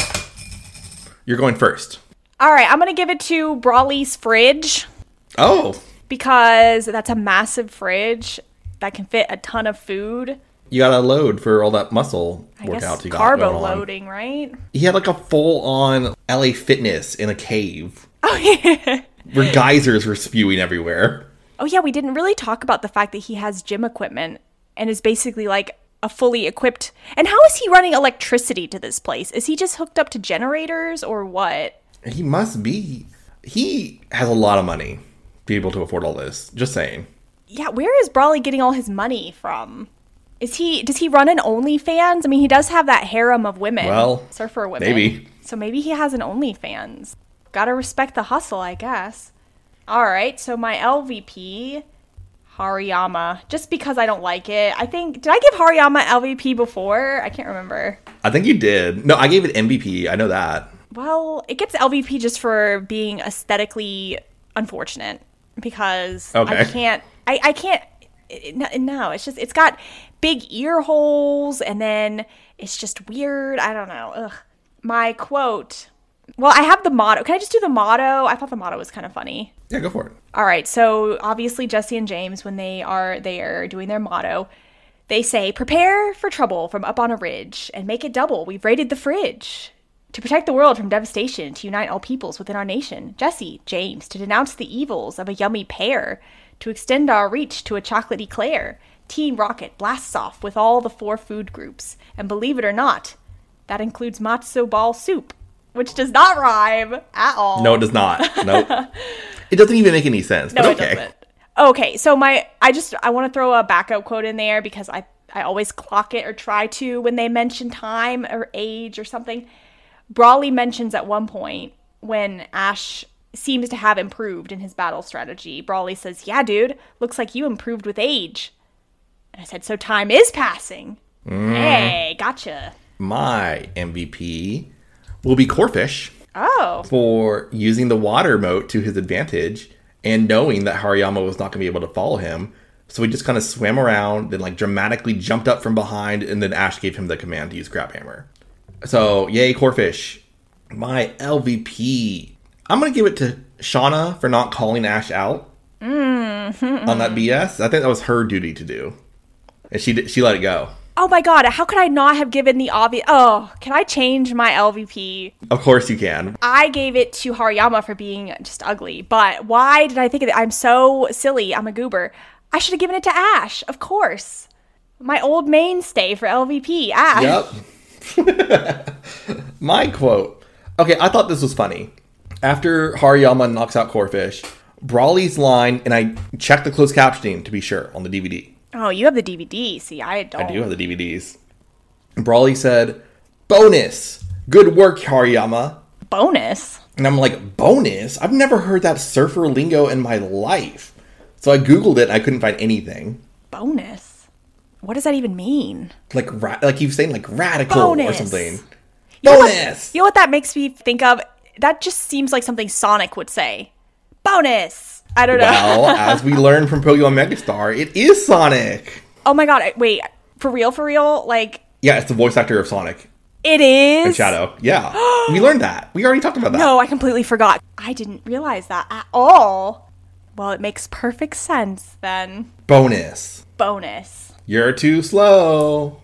You're going first. All right, I'm going to give it to Brawley's fridge. Oh. Because that's a massive fridge that can fit a ton of food. You got a load for all that muscle I workouts guess you got carbo going on. loading, right? He had like a full-on L A Fitness in a cave. Oh, yeah. Where geysers were spewing everywhere. Oh, yeah, we didn't really talk about the fact that he has gym equipment and is basically like a fully equipped... And how is he running electricity to this place? Is he just hooked up to generators or what? He must be. He has a lot of money to be able to afford all this. Just saying. Yeah, where is Brawley getting all his money from? Is he... Does he run an OnlyFans? I mean, he does have that harem of women. Well, surfer women. maybe. So maybe he has an OnlyFans. Gotta respect the hustle, I guess. All right, so my L V P, Hariyama, just because I don't like it. I think, did I give Hariyama L V P before? I can't remember. I think you did. No, I gave it M V P. I know that. Well, it gets L V P just for being aesthetically unfortunate because okay. I can't, I, I can't, it, no, it's just, it's got big ear holes and then it's just weird. I don't know. Ugh. My quote... Well, I have the motto. Can I just do the motto? I thought the motto was kind of funny. Yeah, go for it. All right. So obviously Jesse and James, when they are there doing their motto, they say, prepare for trouble from up on a ridge and make it double. We've raided the fridge. To protect the world from devastation, to unite all peoples within our nation. Jesse, James, to denounce the evils of a yummy pear. To extend our reach to a chocolate eclair. Team Rocket blasts off with all the four food groups. And believe it or not, that includes matzo ball soup. Which does not rhyme at all. No, it does not. Nope. It doesn't even make any sense. No, but it okay. doesn't. Okay, so my I just I want to throw a backup quote in there because I I always clock it or try to when they mention time or age or something. Brawley mentions at one point when Ash seems to have improved in his battle strategy. Brawley says, "Yeah, dude, looks like you improved with age." And I said, "So time is passing." Mm. Hey, gotcha. My M V P will be Corfish. Oh. For using the water moat to his advantage and knowing that Hariyama was not going to be able to follow him. So he just kind of swam around, then like dramatically jumped up from behind, and then Ash gave him the command to use Crab Hammer. So, yay, Corfish. My L V P. I'm going to give it to Shauna for not calling Ash out mm-hmm. on that B S. I think that was her duty to do. And she did, she let it go. Oh my god, how could I not have given the obvious... Oh, can I change my L V P? Of course you can. I gave it to Hariyama for being just ugly, but why did I think of it? I'm so silly. I'm a goober. I should have given it to Ash, of course. My old mainstay for L V P, Ash. Yep. My quote. Okay, I thought this was funny. After Hariyama knocks out Corfish, Brawley's line, and I checked the closed captioning to be sure on the D V D. Oh, you have the D V D. See, I don't. I do have the D V Ds. Brawley said, bonus! Good work, Hariyama. Bonus? And I'm like, bonus? I've never heard that surfer lingo in my life. So I Googled it and I couldn't find anything. Bonus? What does that even mean? Like, ra- like you're saying, like radical bonus. Or something. You know Bonus! What, you know what that makes me think of? That just seems like something Sonic would say. Bonus! I don't know. Well, as we learned from Pokemon Megastar, it is Sonic. Oh my god, wait. For real, for real? Like... Yeah, it's the voice actor of Sonic. It is? And Shadow. Yeah. We learned that. We already talked about that. No, I completely forgot. I didn't realize that at all. Well, it makes perfect sense then. Bonus. Bonus. You're too slow.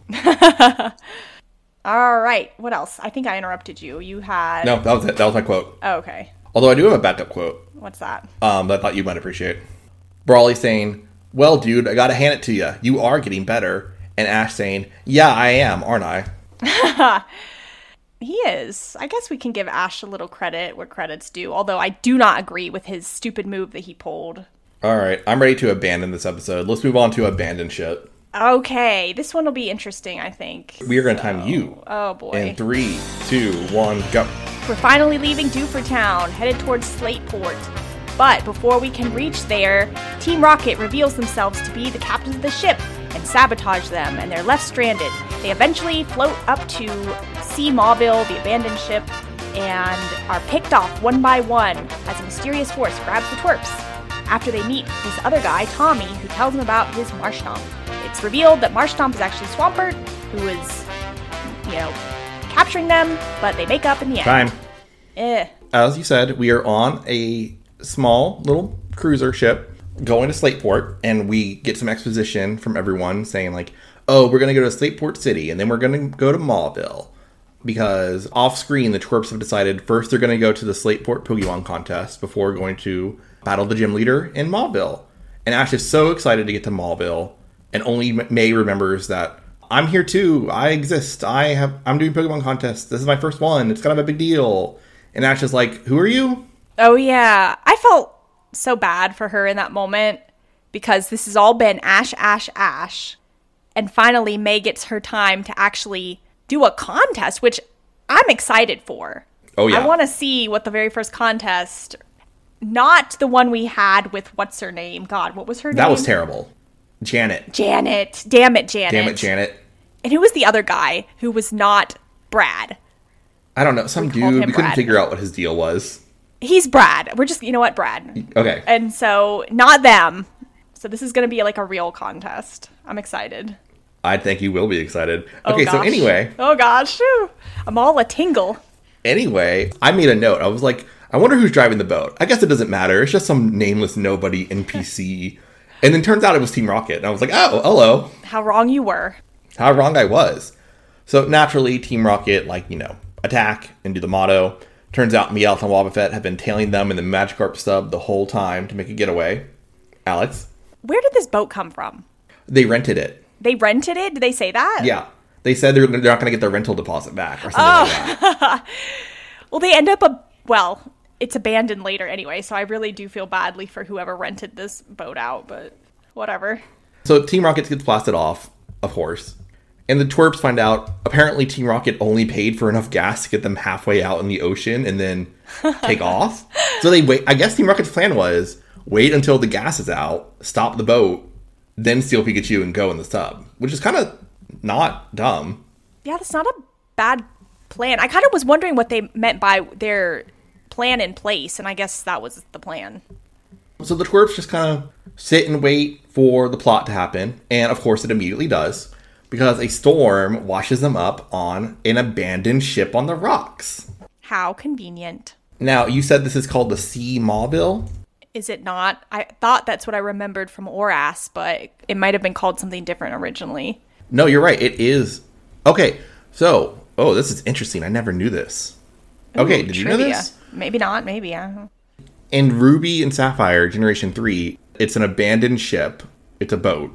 All right. What else? I think I interrupted you. You had... No, that was it. That was my quote. Oh, okay. Although I do have a backup quote. What's that? Um, that I thought you might appreciate. Brawley saying, well, dude, I gotta hand it to you. You are getting better. And Ash saying, yeah, I am, aren't I? He is. I guess we can give Ash a little credit where credit's due. Although I do not agree with his stupid move that he pulled. All right, I'm ready to abandon this episode. Let's move on to abandon ship. Okay, this one will be interesting, I think. We are going to So- time you. Oh, boy. In three, two, one, go. We're finally leaving Dewford Town, headed towards Slateport. But before we can reach there, Team Rocket reveals themselves to be the captains of the ship and sabotage them, and they're left stranded. They eventually float up to Sea Mauville, the abandoned ship, and are picked off one by one as a mysterious force grabs the twerps. After they meet this other guy, Tommy, who tells them about his Marshtomp. It's revealed that Marshtomp is actually Swampert, who is, you know, capturing them, but they make up in the end. Time. Eh. As you said, we are on a small little cruiser ship going to Slateport, and we get some exposition from everyone saying like, oh, we're going to go to Slateport City, and then we're going to go to Mauville. Because off-screen, the twerps have decided first they're going to go to the Slateport Pokemon contest before going to battle the gym leader in Mauville. And Ash is so excited to get to Mauville, and only May remembers that I'm here too. I exist. I have. I'm doing Pokemon contests. This is my first one. It's kind of a big deal. And Ash is like, "Who are you?" Oh, yeah. I felt so bad for her in that moment because this has all been Ash, Ash, Ash. And finally, May gets her time to actually do a contest, which I'm excited for. Oh, yeah. I want to see what the very first contest, not the one we had with what's her name? God, what was her name? That was terrible. Janet. Janet. Damn it, Janet. Damn it, Janet. And who was the other guy who was not Brad? I don't know. Some We called dude. him We couldn't Brad. figure out what his deal was. He's Brad. We're just, you know what, Brad. Okay. And so, not them. So this is going to be like a real contest. I'm excited. I think you will be excited. Oh, Okay, so gosh. anyway. Oh gosh. Whew. I'm all a tingle. Anyway, I made a note. I was like, I wonder who's driving the boat. I guess it doesn't matter. It's just some nameless nobody N P C. And then turns out it was Team Rocket. And I was like, oh, hello. How wrong you were. How wrong I was. So naturally, Team Rocket, like, you know, attack and do the motto. Turns out Meowth and Wobbuffet have been tailing them in the Magikarp sub the whole time to make a getaway. Alex? Where did this boat come from? They rented it. They rented it? Did they say that? Yeah. They said they're, they're not going to get their rental deposit back or something like that. Well, they end up a well, it's abandoned later anyway, so I really do feel badly for whoever rented this boat out, but whatever. So Team Rocket gets blasted off, of course. And the twerps find out apparently Team Rocket only paid for enough gas to get them halfway out in the ocean and then take off. So they wait. I guess Team Rocket's plan was wait until the gas is out, stop the boat, then steal Pikachu and go in the sub, which is kind of not dumb. Yeah, that's not a bad plan. I kind of was wondering what they meant by their plan in place, and I guess that was the plan. So the twerps just kind of sit and wait for the plot to happen. And of course it immediately does. Because a storm washes them up on an abandoned ship on the rocks. How convenient. Now, you said this is called the Sea Mauville? Is it not? I thought that's what I remembered from Oras, but it might have been called something different originally. No, you're right. It is. Okay, so, oh, this is interesting. I never knew this. Okay, Ooh, did you know trivia. this? Maybe not, maybe. I don't know. In Ruby and Sapphire, Generation three, it's an abandoned ship. It's a boat.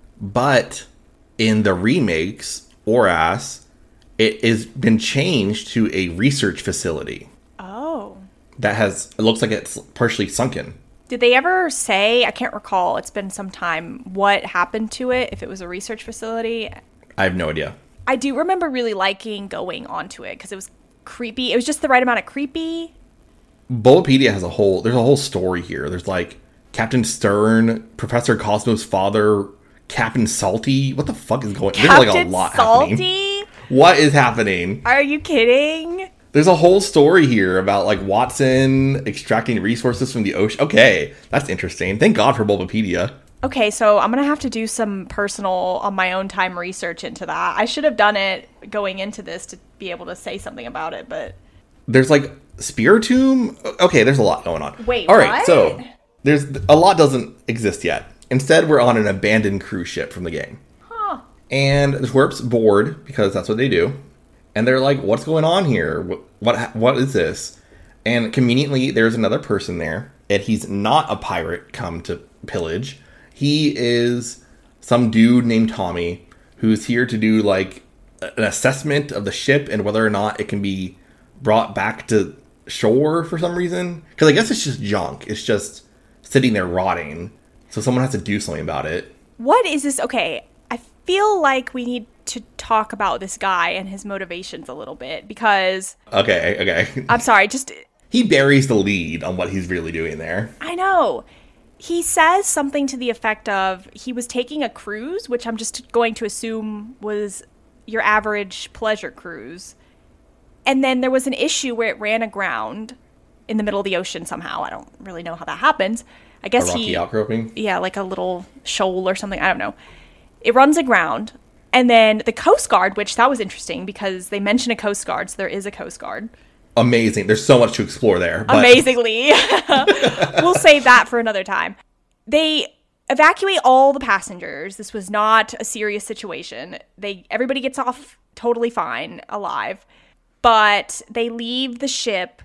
But in the remakes, Oras, it has been changed to a research facility. Oh. That has, it looks like it's partially sunken. Did they ever say, I can't recall, it's been some time, what happened to it, if it was a research facility? I have no idea. I do remember really liking going onto it because it was creepy. It was just the right amount of creepy. Bulbapedia has a whole, there's a whole story here. There's like Captain Stern, Professor Cosmo's father, Captain Salty. What the fuck is going on? There's like a Captain lot Salty? happening. What is happening? Are you kidding? There's a whole story here about like Watson extracting resources from the ocean. Okay, that's interesting. Thank God for Bulbapedia. Okay, so I'm going to have to do some personal, on my own time, research into that. I should have done it going into this to be able to say something about it, but... There's like Spiritomb. Okay, there's a lot going on. Wait, All right, what? so there's a lot doesn't exist yet. Instead, we're on an abandoned cruise ship from the game. Huh. And the twerp's bored because that's what they do. And they're like, what's going on here? What, what what is this? And conveniently, there's another person there. And he's not a pirate come to pillage. He is some dude named Tommy who's here to do like an assessment of the ship and whether or not it can be brought back to shore for some reason. Because I guess it's just junk. It's just sitting there rotting. So someone has to do something about it. What is this? Okay, I feel like we need to talk about this guy and his motivations a little bit because... Okay, okay. I'm sorry, just... He buries the lead on what he's really doing there. I know. He says something to the effect of he was taking a cruise, which I'm just going to assume was your average pleasure cruise. And then there was an issue where it ran aground in the middle of the ocean somehow. I don't really know how that happens. I guess a rocky he... outcropping? Yeah, like a little shoal or something. I don't know. It runs aground. And then the Coast Guard, which that was interesting because they mention a Coast Guard, so there is a Coast Guard. Amazing. There's so much to explore there. But... Amazingly. We'll save that for another time. They evacuate all the passengers. This was not a serious situation. They everybody gets off totally fine, alive. But they leave the ship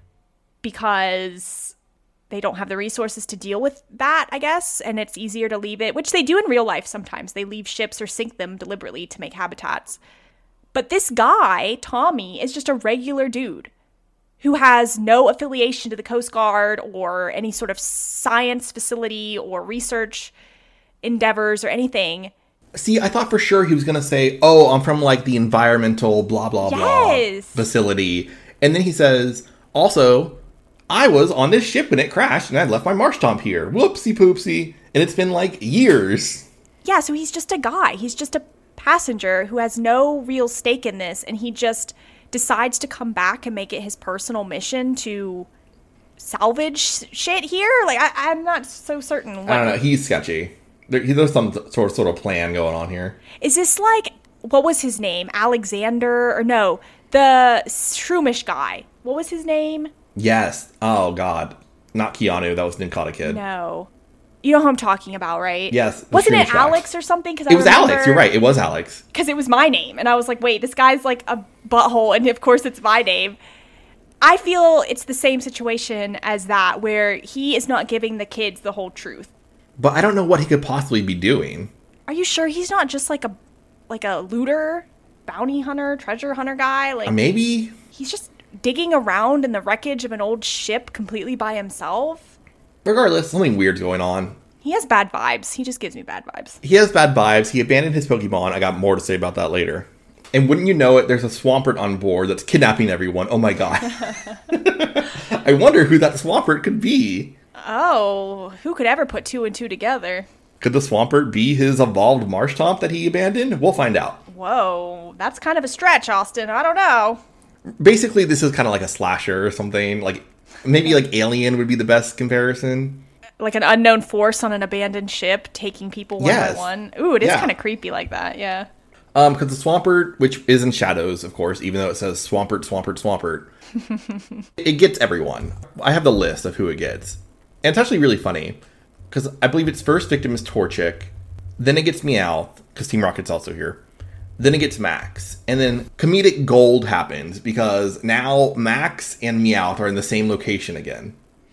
because they don't have the resources to deal with that, I guess. And it's easier to leave it, which they do in real life sometimes. They leave ships or sink them deliberately to make habitats. But this guy, Tommy, is just a regular dude who has no affiliation to the Coast Guard or any sort of science facility or research endeavors or anything. See, I thought for sure he was going to say, oh, I'm from, like, the environmental blah, blah, yes. blah facility. And then he says, also, I was on this ship when it crashed, and I left my Marshtomp here. Whoopsie poopsie. And it's been, like, years. Yeah, so he's just a guy. He's just a passenger who has no real stake in this, and he just decides to come back and make it his personal mission to salvage shit here. Like, I, I'm not so certain. What I don't know. He's sketchy. There, there's some sort of, sort of plan going on here. Is this like, what was his name? Alexander? Or no, the Shroomish guy. What was his name? Yes. Oh, God. Not Keanu. That was Ninkata Kid. No. You know who I'm talking about, right? Yes. Wasn't it Shroomish Alex or something? Cause it I was remember, Alex. You're right. It was Alex. Because it was my name. And I was like, wait, this guy's like a butthole. And of course it's my name. I feel it's the same situation as that, where he is not giving the kids the whole truth. But I don't know what he could possibly be doing. Are you sure he's not just like a like a looter, bounty hunter, treasure hunter guy? Like uh, maybe he's just digging around in the wreckage of an old ship completely by himself. Regardless, something weird's going on. He has bad vibes. He just gives me bad vibes. He has bad vibes. He abandoned his Pokemon. I got more to say about that later. And wouldn't you know it, there's a Swampert on board that's kidnapping everyone. Oh my god. I wonder who that Swampert could be. Oh, who could ever put two and two together? Could the Swampert be his evolved Marshtomp that he abandoned? We'll find out. Whoa, that's kind of a stretch, Austin. I don't know. Basically, this is kind of like a slasher or something. Like, maybe like Alien would be the best comparison. Like an unknown force on an abandoned ship taking people one yes. by one. Ooh, it is yeah. kind of creepy like that, yeah. Um, because the Swampert, which is in shadows, of course, even though it says Swampert, Swampert, Swampert, it gets everyone. I have the list of who it gets. And it's actually really funny, because I believe its first victim is Torchic, then it gets Meowth, because Team Rocket's also here, then it gets Max, and then comedic gold happens, because now Max and Meowth are in the same location again.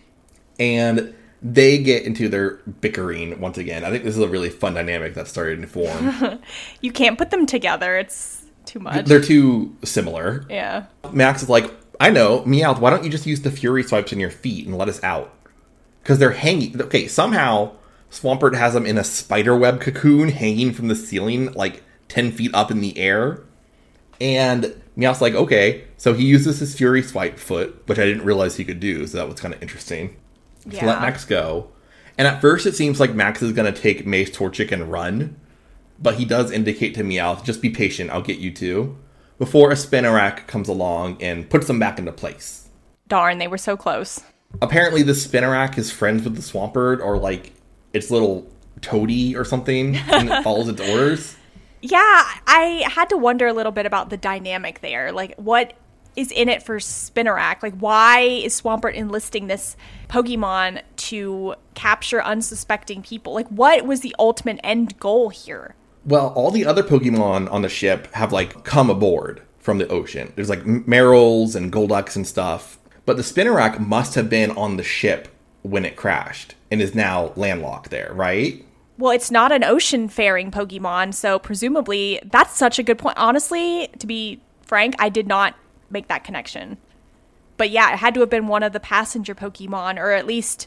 And they get into their bickering once again. I think this is a really fun dynamic that started to form. You can't put them together, it's too much. They're too similar. Yeah. Max is like, I know, Meowth, why don't you just use the Fury Swipes in your feet and let us out? Because they're hanging. Okay, somehow Swampert has them in a spiderweb cocoon hanging from the ceiling, like ten feet up in the air. And Meowth's like, okay. So he uses his Fury Swipe foot, which I didn't realize he could do. So that was kind of interesting. Yeah. To let Max go. And at first it seems like Max is going to take Mace, Torchic, and run. But he does indicate to Meowth, just be patient, I'll get you too. Before a Spinarak comes along and puts them back into place. Darn, they were so close. Apparently the Spinarak is friends with the Swampert, or like its little toady or something, and it follows its orders. Yeah, I had to wonder a little bit about the dynamic there. Like, what is in it for Spinarak? Like, why is Swampert enlisting this Pokemon to capture unsuspecting people? Like, what was the ultimate end goal here? Well, all the other Pokemon on the ship have, like, come aboard from the ocean. There's, like, Marils and Golducks and stuff. But the Spinarak must have been on the ship when it crashed and is now landlocked there, right? Well, it's not an ocean-faring Pokemon, so presumably that's such a good point. Honestly, to be frank, I did not make that connection. But yeah, it had to have been one of the passenger Pokemon, or at least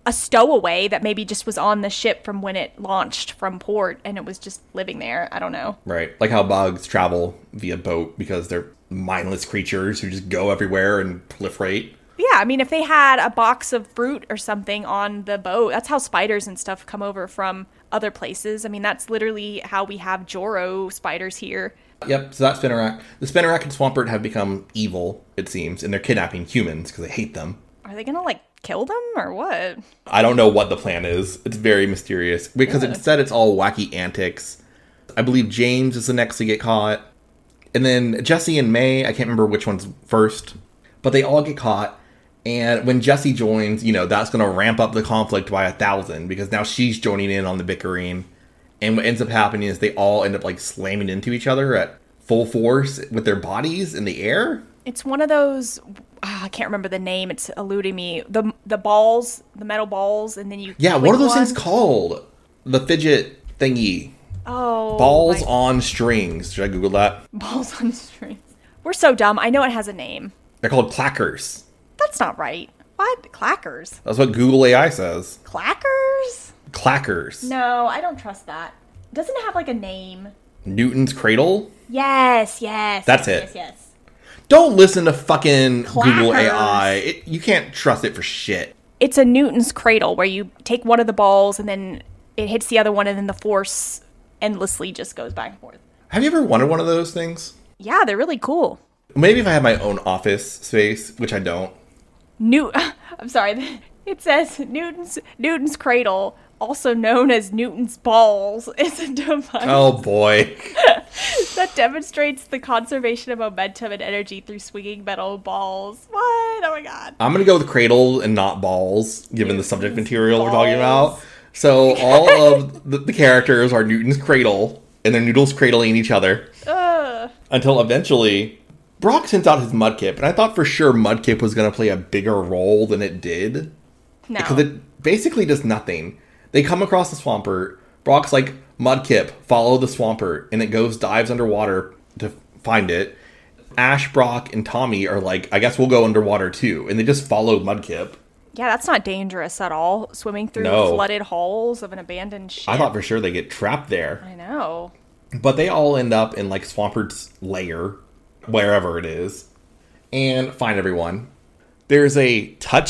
a stowaway that maybe just was on the ship from when it launched from port and it was just living there. I don't know. Right. Like how bugs travel via boat because they're mindless creatures who just go everywhere and proliferate. Yeah, I mean, if they had a box of fruit or something on the boat, that's how spiders and stuff come over from other places. I mean, that's literally how we have Joro spiders here. Yep, so that Spinnerack. The Spinnerack and Swampert have become evil, it seems, and they're kidnapping humans because they hate them. Are they gonna, like, kill them or what? I don't know what the plan is. It's very mysterious because Yeah. instead it's all wacky antics. I believe James is the next to get caught. And then Jesse and May, I can't remember which one's first, but they all get caught. And when Jesse joins, you know, that's going to ramp up the conflict by a thousand because now she's joining in on the bickering. And what ends up happening is they all end up like slamming into each other at full force with their bodies in the air. It's one of those, oh, I can't remember the name, it's eluding me. The the balls, the metal balls, and then you Yeah, click what are those one. things called? The fidget thingy. Oh. Balls my- on strings. Should I Google that? Balls on strings. We're so dumb. I know it has a name. They're called clackers. That's not right. What? Clackers? That's what Google A I says. Clackers? Clackers. No, I don't trust that. Doesn't it have like a name? Newton's Cradle? Yes, yes. That's yes, it. Yes, yes. Don't listen to fucking Google A I. Clackers. It, you can't trust it for shit. It's a Newton's cradle where you take one of the balls and then it hits the other one and then the force endlessly just goes back and forth. Have you ever wanted one of those things? Yeah, they're really cool. Maybe if I had my own office space, which I don't. New I'm sorry. It says Newton's Newton's cradle, also known as Newton's balls, is a device Oh boy. that demonstrates the conservation of momentum and energy through swinging metal balls. What? Oh my god. I'm gonna go with cradle and not balls, given the subject material we're talking balls. about. So all of the, the characters are Newton's cradle, and they're noodles cradling each other. Ugh. Until eventually, Brock sends out his Mudkip, and I thought for sure Mudkip was gonna play a bigger role than it did. No. Because it basically does nothing. They come across the Swampert. Brock's like, Mudkip, follow the Swampert. And it goes, dives underwater to find it. Ash, Brock, and Tommy are like, I guess we'll go underwater too. And they just follow Mudkip. Yeah, that's not dangerous at all. Swimming through No. flooded halls of an abandoned ship. I thought for sure they get trapped there. I know. But they all end up in like Swampert's lair, wherever it is, and find everyone. There's a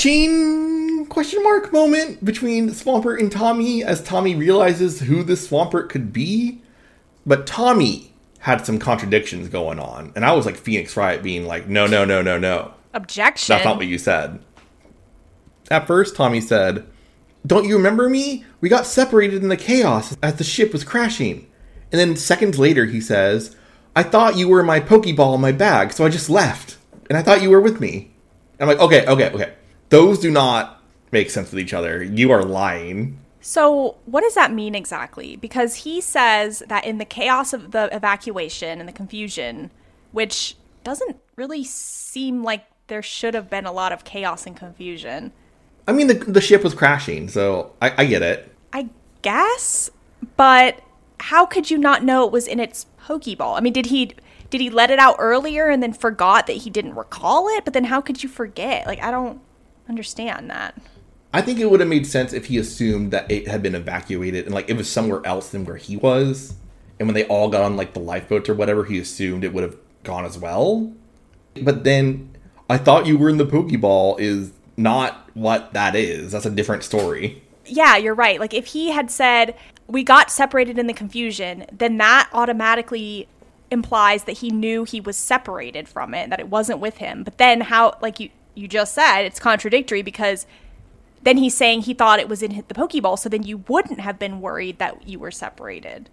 touching question mark moment between Swampert and Tommy as Tommy realizes who this Swampert could be. But Tommy had some contradictions going on, and I was like Phoenix Wright being like, no, no, no, no, no. Objection. That's not what you said. At first, Tommy said, don't you remember me? We got separated in the chaos as the ship was crashing. And then seconds later, he says, I thought you were my Pokeball in my bag, so I just left. And I thought you were with me. I'm like, okay, okay, okay. Those do not make sense with each other. You are lying. So, what does that mean exactly? Because he says that in the chaos of the evacuation and the confusion, which doesn't really seem like there should have been a lot of chaos and confusion. I mean, the, the ship was crashing, so I, I get it. I guess, but how could you not know it was in its Pokeball? I mean, did he did he let it out earlier and then forgot that he didn't recall it? But then how could you forget? Like, I don't understand that. I think it would have made sense if he assumed that it had been evacuated and like it was somewhere else than where he was. And when they all got on like the lifeboats or whatever, he assumed it would have gone as well. But then I thought you were in the Pokeball is not what that is. That's a different story. Yeah, you're right. Like, if he had said, we got separated in the confusion, then that automatically implies that he knew he was separated from it, that it wasn't with him. But then how, like you, you just said, it's contradictory because then he's saying he thought it was in the Pokeball, so then you wouldn't have been worried that you were separated.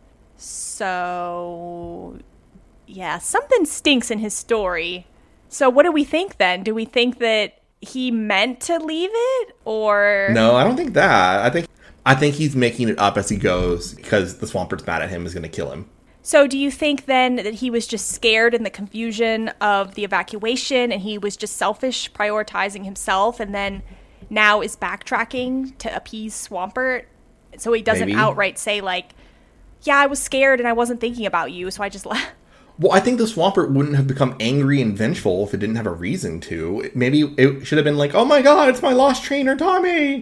So, yeah, something stinks in his story. So what do we think then? Do we think that he meant to leave it, or No, I don't think that. I think I think he's making it up as he goes because the Swampert's mad at him, is going to kill him. So do you think then that he was just scared in the confusion of the evacuation and he was just selfish, prioritizing himself, and then now is backtracking to appease Swampert? So he doesn't Maybe. outright say like, yeah, I was scared and I wasn't thinking about you, so I just left. Well, I think the Swampert wouldn't have become angry and vengeful if it didn't have a reason to. Maybe it should have been like, oh my god, it's my lost trainer, Tommy!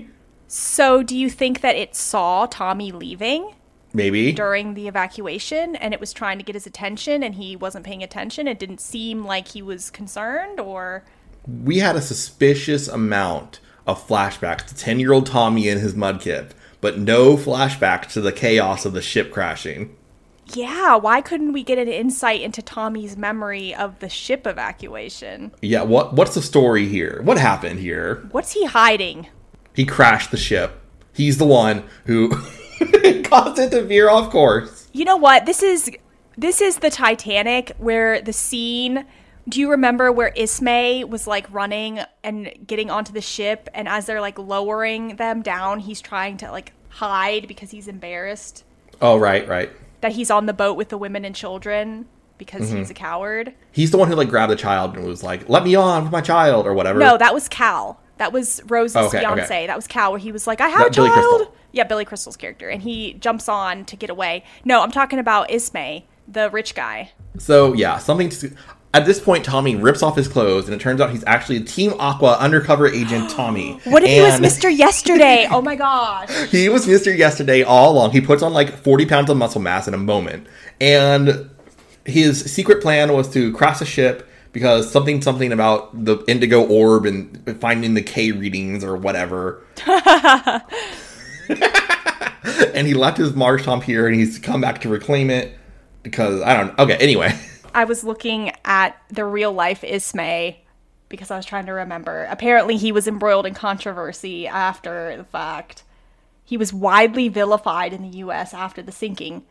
So do you think that it saw Tommy leaving Maybe. during the evacuation and it was trying to get his attention and he wasn't paying attention? It didn't seem like he was concerned, or... We had a suspicious amount of flashbacks to ten-year-old Tommy and his mudkip, but no flashback to the chaos of the ship crashing. Yeah, why couldn't we get an insight into Tommy's memory of the ship evacuation? Yeah, what what's the story here? What happened here? What's he hiding? He crashed the ship. He's the one who caused it to veer off course. You know what? This is this is the Titanic, where the scene... Do you remember where Ismay was like running and getting onto the ship, and as they're like lowering them down, he's trying to like hide because he's embarrassed Oh, right, right. that he's on the boat with the women and children because Mm-hmm. he's a coward? He's the one who like grabbed the child and was like, "Let me on with my child," or whatever. No, that was Cal. That was Rose's Oh, okay, fiance. okay. That was Cal, where he was like, I have Not a Billy child. Crystal. Yeah, Billy Crystal's character. And he jumps on to get away. No, I'm talking about Ismay, the rich guy. So yeah, something. To, at this point, Tommy rips off his clothes, and it turns out he's actually Team Aqua undercover agent Tommy. What if he was And Mister Yesterday? Oh my gosh. He was Mister Yesterday all along. He puts on like forty pounds of muscle mass in a moment, and his secret plan was to crash a ship because something something about the indigo orb and finding the K readings or whatever. And he left his Mars Tomb here, and he's come back to reclaim it because I don't. Okay, anyway. I was looking at the real life Ismay because I was trying to remember. Apparently, he was embroiled in controversy after the fact. He was widely vilified in the U S after the sinking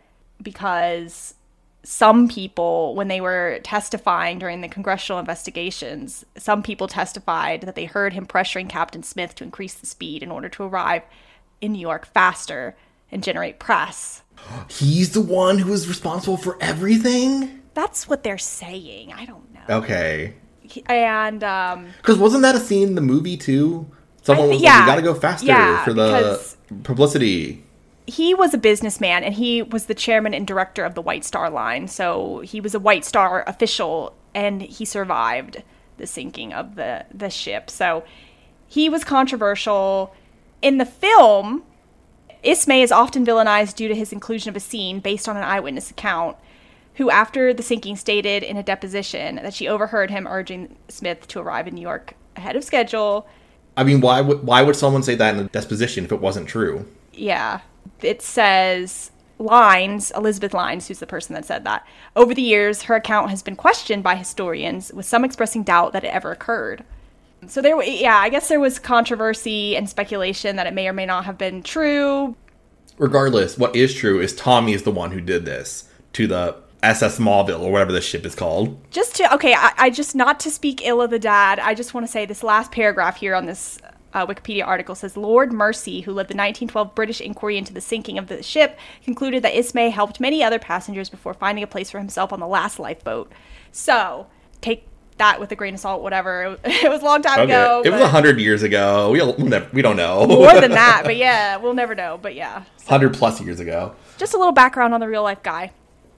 because some people, when they were testifying during the congressional investigations, some people testified that they heard him pressuring Captain Smith to increase the speed in order to arrive in New York faster and generate press. He's the one who is responsible for everything? That's what they're saying. I don't know. Okay. And, um... Because wasn't that a scene in the movie, too? Someone I thi- was yeah. like, you gotta go faster Yeah, for the because- publicity. he was a businessman, and he was the chairman and director of the White Star Line. So he was a White Star official, and he survived the sinking of the, the ship. So he was controversial. In the film, Ismay is often villainized due to his inclusion of a scene based on an eyewitness account, who after the sinking stated in a deposition that she overheard him urging Smith to arrive in New York ahead of schedule. I mean, why would why would someone say that in a deposition if it wasn't true? Yeah. It says, Lines, Elizabeth Lines, who's the person that said that. Over the years, her account has been questioned by historians, with some expressing doubt that it ever occurred. So there, yeah, I guess there was controversy and speculation that it may or may not have been true. Regardless, what is true is Tommy is the one who did this to the S S Smallville or whatever the ship is called. Just to, okay, I, I just, not to speak ill of the dad, I just want to say this last paragraph here on this uh, Wikipedia article says, Lord Mercy, who led the nineteen twelve British inquiry into the sinking of the ship, concluded that Ismay helped many other passengers before finding a place for himself on the last lifeboat. So, take that with a grain of salt, whatever. It was a long time Okay. ago. It was a hundred years ago. We, we'll never, we don't know. More than that, but yeah, we'll never know. But yeah. Hundred plus years ago. Just a little background on the real life guy.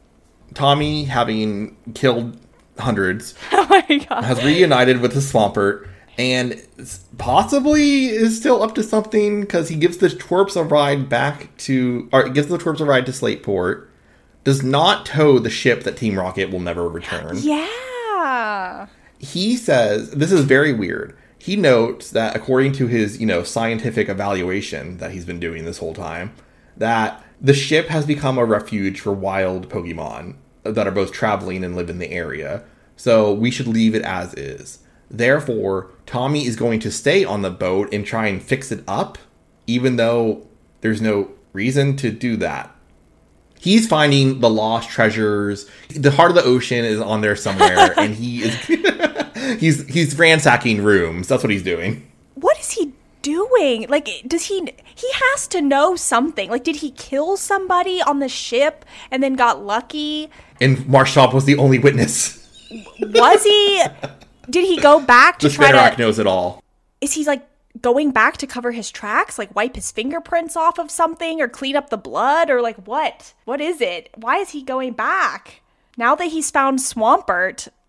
Tommy, having killed hundreds, Oh my god. has reunited with the Swampert and possibly is still up to something because he gives the twerps a ride back to, or gives the twerps a ride to Slateport, does not tow the ship that Team Rocket will never return. Yeah. He says, this is very weird. He notes that according to his, you know, scientific evaluation that he's been doing this whole time, that the ship has become a refuge for wild Pokemon that are both traveling and live in the area. So we should leave it as is. Therefore, Tommy is going to stay on the boat and try and fix it up, even though there's no reason to do that. He's finding the lost treasures. The heart of the ocean is on there somewhere, and he is he's he's ransacking rooms. That's what he's doing. What is he doing? Like, does he he has to know something? Like, did he kill somebody on the ship and then got lucky? And Marshall was the only witness. Was he? Did he go back to The try Spinarak to? knows it all. Is he like going back to cover his tracks, like wipe his fingerprints off of something, or clean up the blood, or like what? What is it? Why is he going back now that he's found Swampert?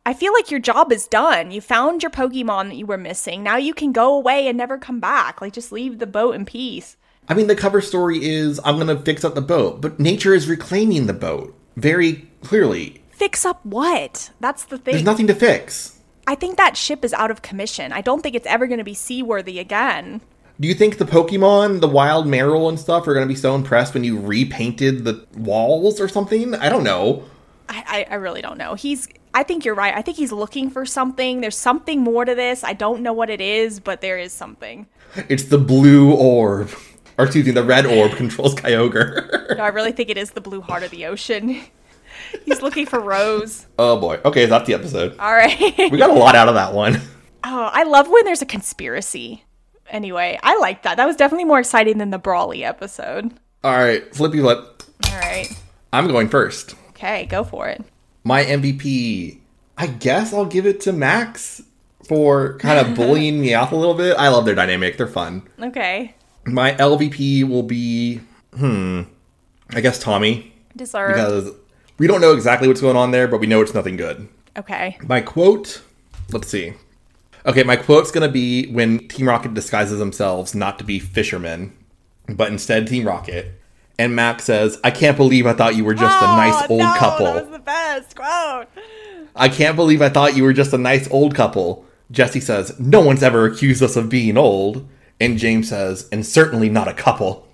I feel like your job is done. You found your Pokemon that you were missing. Now you can go away and never come back. Like, just leave the boat in peace. I mean, the cover story is, I'm going to fix up the boat, but nature is reclaiming the boat very clearly. Fix up what? That's the thing. There's nothing to fix. I think that ship is out of commission. I don't think it's ever going to be seaworthy again. Do you think the Pokemon, the wild Marill and stuff, are going to be so impressed when you repainted the walls or something? I don't know. I, I, I really don't know. He's... I think you're right. I think he's looking for something. There's something more to this. I don't know what it is, but there is something. It's the blue orb. Or excuse me, the red orb controls Kyogre. No, I really think it is the blue heart of the ocean. He's looking for Rose. Oh boy. Okay, that's the episode. All right. We got a lot out of that one. Oh, I love when there's a conspiracy. Anyway, I like that. That was definitely more exciting than the Brawly episode. All right, flippy flip. All right. I'm going first. Okay, go for it. My M V P, I guess I'll give it to Max for kind of bullying me out a little bit. I love their dynamic. They're fun. Okay. My L V P will be, hmm, I guess Tommy. Deserved. Because we don't know exactly what's going on there, but we know it's nothing good. Okay. My quote, let's see. Okay, my quote's going to be when Team Rocket disguises themselves not to be fishermen, but instead Team Rocket. And Max says, I can't believe I thought you were just oh, a nice old no, couple. That was the best quote. I can't believe I thought you were just a nice old couple. Jesse says, no one's ever accused us of being old. And James says, and certainly not a couple.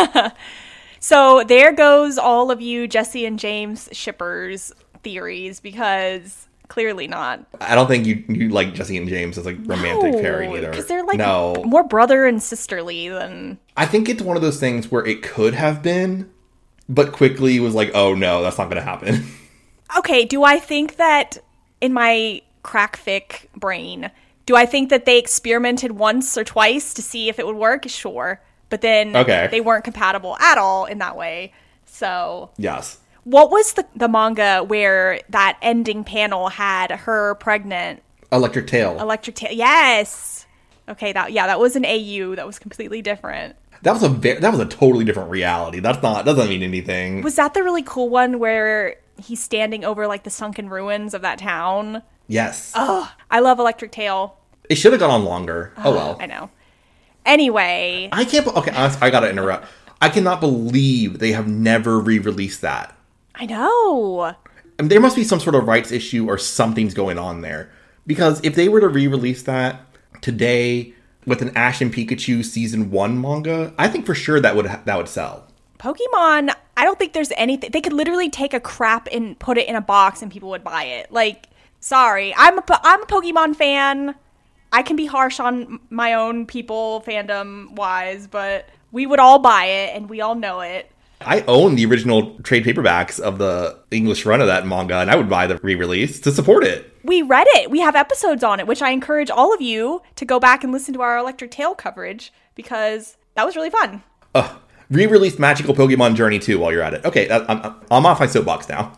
So there goes all of you Jesse and James shippers theories, because clearly not. I don't think you, you like Jesse and James as a romantic no, pairing either. Because they're like no. more brother and sisterly than... I think it's one of those things where it could have been, but quickly was like, oh no, that's not going to happen. Okay, do I think that in my crackfic brain, do I think that they experimented once or twice to see if it would work? Sure. But then okay. They weren't compatible at all in that way. So... Yes. What was the, the manga where that ending panel had her pregnant? Electric Tail. Electric Tail. Yes. Okay. That yeah. That was an A U. That was completely different. That was a ve- that was a totally different reality. That's not doesn't mean anything. Was that the really cool one where he's standing over like the sunken ruins of that town? Yes. Oh, I love Electric Tail. It should have gone on longer. Oh, oh well. I know. Anyway. I can't. Okay. I, I gotta interrupt. I cannot believe they have never re-released that. I know. I mean, there must be some sort of rights issue or something's going on there. Because if they were to re-release that today with an Ash and Pikachu season one manga, I think for sure that would that would sell. Pokemon, I don't think there's anything. They could literally take a crap and put it in a box and people would buy it. Like, sorry, I'm a I'm a Pokemon fan. I can be harsh on my own people fandom wise, but we would all buy it and we all know it. I own the original trade paperbacks of the English run of that manga, and I would buy the re-release to support it. We read it. We have episodes on it, which I encourage all of you to go back and listen to our Electric Tail coverage, because that was really fun. Uh, re-released Magical Pokemon Journey two while you're at it. Okay, I'm, I'm off my soapbox now.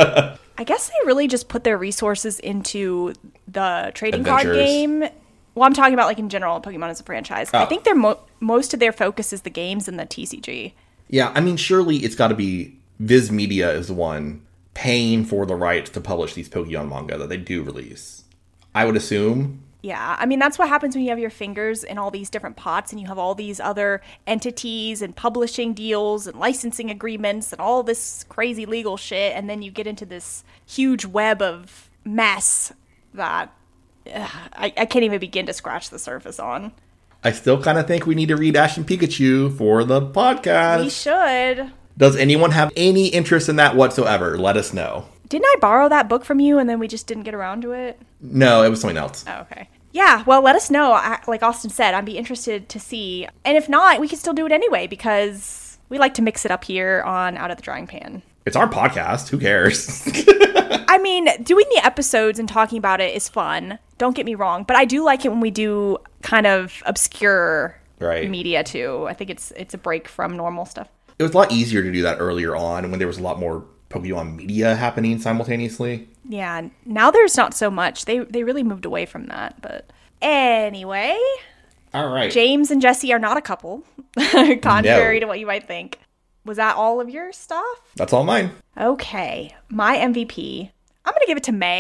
I guess they really just put their resources into the trading Adventures. card game. Well, I'm talking about like in general, Pokemon as a franchise. Oh. I think they're mo- most of their focus is the games and the T C G. Yeah, I mean, surely it's got to be Viz Media is the one paying for the rights to publish these Pokemon manga that they do release. I would assume. Yeah, I mean, that's what happens when you have your fingers in all these different pots and you have all these other entities and publishing deals and licensing agreements and all this crazy legal shit, and then you get into this huge web of mess that ugh, I, I can't even begin to scratch the surface on. I still kind of think we need to read Ash and Pikachu for the podcast. We should. Does anyone have any interest in that whatsoever? Let us know. Didn't I borrow that book from you and then we just didn't get around to it? No, it was something else. Oh, okay. Yeah, well, let us know. I, like Austin said, I'd be interested to see. And if not, we can still do it anyway, because we like to mix it up here on Out of the Drying Pan. It's our podcast. Who cares? I mean, doing the episodes and talking about it is fun. Don't get me wrong. But I do like it when we do kind of obscure right. media, too. I think it's it's a break from normal stuff. It was a lot easier to do that earlier on when there was a lot more Pokemon media happening simultaneously. Yeah, now there's not so much. They they really moved away from that. But anyway. All right. James and Jesse are not a couple, contrary no. to what you might think. Was that all of your stuff? That's all mine. Okay. My M V P, I'm going to give it to May,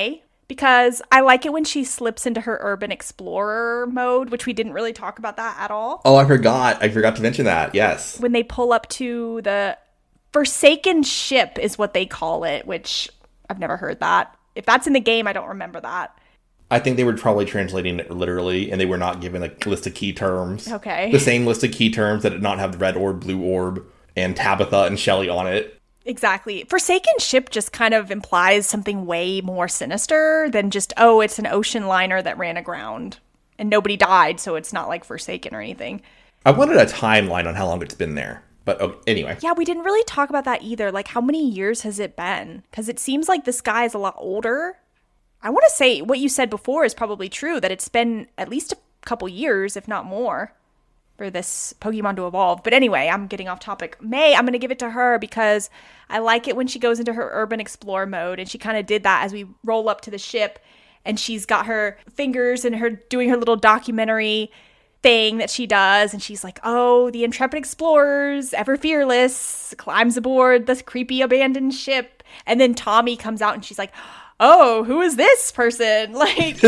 because I like it when she slips into her urban explorer mode, which we didn't really talk about that at all. Oh, I forgot. I forgot to mention that. Yes. When they pull up to the Forsaken Ship is what they call it, which I've never heard that. If that's in the game, I don't remember that. I think they were probably translating it literally, and they were not given a list of key terms. Okay. The same list of key terms that did not have the red orb, blue orb, and Tabitha and Shelley on it. Exactly. Forsaken Ship just kind of implies something way more sinister than just, oh, it's an ocean liner that ran aground and nobody died, so it's not like Forsaken or anything. I wanted a timeline on how long it's been there. But oh, anyway. Yeah, we didn't really talk about that either. Like, how many years has it been? Because it seems like this guy is a lot older. I want to say what you said before is probably true, that it's been at least a couple years, if not more, for this Pokemon to evolve. But anyway, I'm getting off topic. May, I'm going to give it to her because I like it when she goes into her urban explorer mode, and she kind of did that as we roll up to the ship, and she's got her fingers and her doing her little documentary thing that she does, and she's like, oh, the intrepid explorers, ever fearless, climbs aboard this creepy abandoned ship, and then Tommy comes out and she's like, oh, who is this person? Like,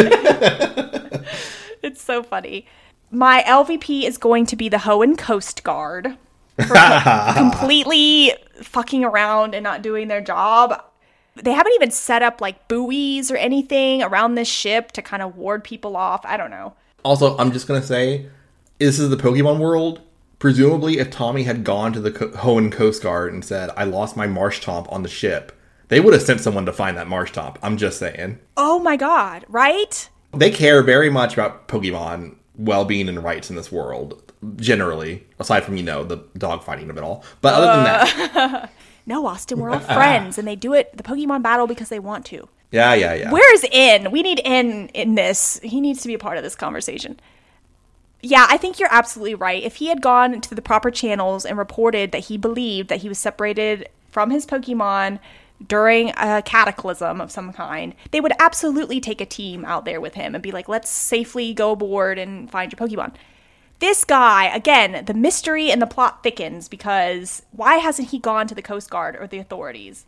it's so funny. My L V P is going to be the Hoenn Coast Guard for completely fucking around and not doing their job. They haven't even set up like buoys or anything around this ship to kind of ward people off. I don't know. Also, I'm just going to say, this is the Pokemon world. Presumably, if Tommy had gone to the Co- Hoenn Coast Guard and said, I lost my Marshtomp on the ship, they would have sent someone to find that Marshtomp. I'm just saying. Oh my god, right? They care very much about Pokemon well-being and rights in this world, generally, aside from, you know, the dog fighting of it all. But other than that... No, Austin, we're all friends, and they do it, the Pokemon battle, because they want to. Yeah, yeah, yeah. Where's In? We need In in this. He needs to be a part of this conversation. Yeah, I think you're absolutely right. If he had gone to the proper channels and reported that he believed that he was separated from his Pokemon during a cataclysm of some kind, they would absolutely take a team out there with him and be like, let's safely go aboard and find your Pokemon. This guy, again, the mystery and the plot thickens because why hasn't he gone to the Coast Guard or the authorities?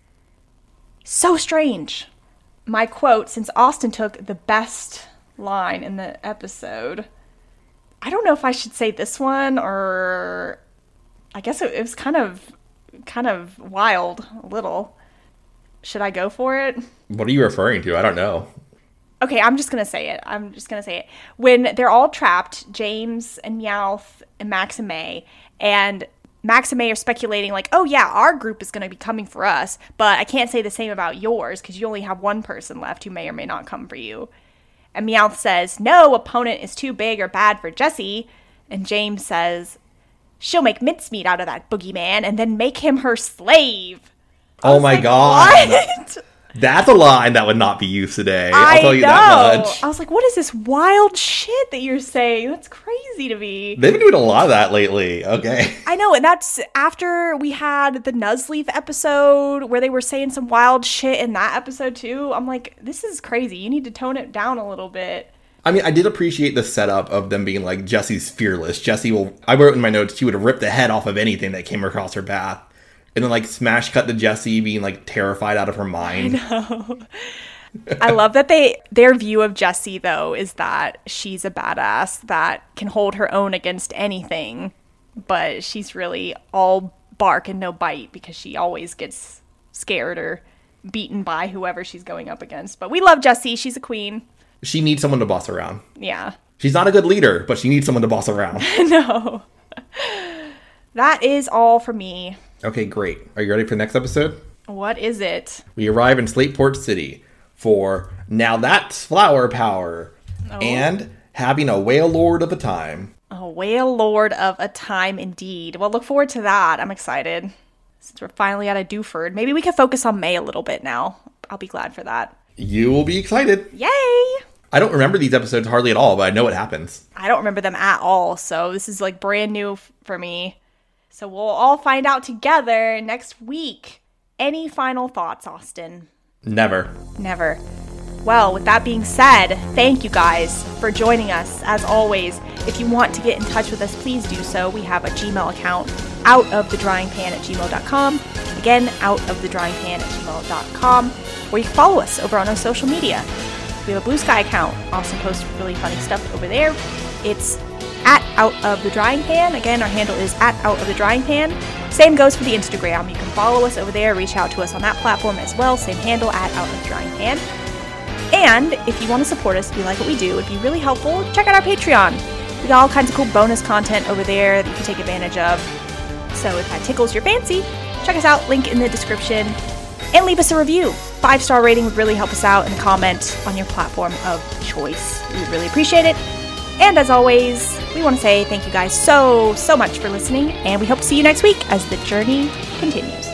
So strange. My quote, since Austin took the best line in the episode, I don't know if I should say this one or I guess it, it was kind of kind of wild a little. Should I go for it? What are you referring to? I don't know. Okay, I'm just going to say it. I'm just going to say it. When they're all trapped, James and Meowth and Max and May, and Max and May are speculating like, oh yeah, our group is going to be coming for us, but I can't say the same about yours because you only have one person left who may or may not come for you. And Meowth says, no opponent is too big or bad for Jessie. And James says, she'll make mincemeat out of that boogeyman and then make him her slave. Oh my like, god. What? That's a line that would not be used today. I I'll tell you know. that much. I was like, what is this wild shit that you're saying? That's crazy to me. They've been doing a lot of that lately. Okay. I know, and that's after we had the Nuzleaf episode where they were saying some wild shit in that episode too. I'm like, this is crazy. You need to tone it down a little bit. I mean, I did appreciate the setup of them being like, Jessie's fearless. Jessie will, I wrote in my notes, she would have ripped the head off of anything that came across her path. And then, like, smash cut to Jessie being, like, terrified out of her mind. I know. I love that they their view of Jessie, though, is that she's a badass that can hold her own against anything. But she's really all bark and no bite because she always gets scared or beaten by whoever she's going up against. But we love Jessie. She's a queen. She needs someone to boss around. Yeah. She's not a good leader, but she needs someone to boss around. No. That is all for me. Okay, great. Are you ready for the next episode? What is it? We arrive in Slateport City for Now That's Flower Power Oh. and Having a Whale Lord of a Time. A whale lord of a time indeed. Well, look forward to that. I'm excited. Since we're finally out of Dewford. Maybe we can focus on May a little bit now. I'll be glad for that. You will be excited. Yay! I don't remember these episodes hardly at all, but I know what happens. I don't remember them at all, so this is like brand new f- for me. So we'll all find out together next week. Any final thoughts, Austin? Never. Never. Well, with that being said, thank you guys for joining us. As always, if you want to get in touch with us, please do so. We have a Gmail account, outofthedryingpan at gmail dot com. Again, outofthedryingpan at gmail dot com. Or you can follow us over on our social media. We have a Blue Sky account. Austin posts really funny stuff over there. It's at Out of the Drying Pan. Again, our handle is at Out of the Drying Pan. Same goes for the Instagram. You can follow us over there, reach out to us on that platform as well. Same handle, at Out of the Drying Pan. And if you want to support us, if you like what we do, it'd be really helpful, check out our Patreon. We got all kinds of cool bonus content over there that you can take advantage of. So if that tickles your fancy, check us out, link in the description, and leave us a review. Five-star rating would really help us out, and comment on your platform of choice. We would really appreciate it. And as always, we want to say thank you guys so, so much for listening, and we hope to see you next week as the journey continues.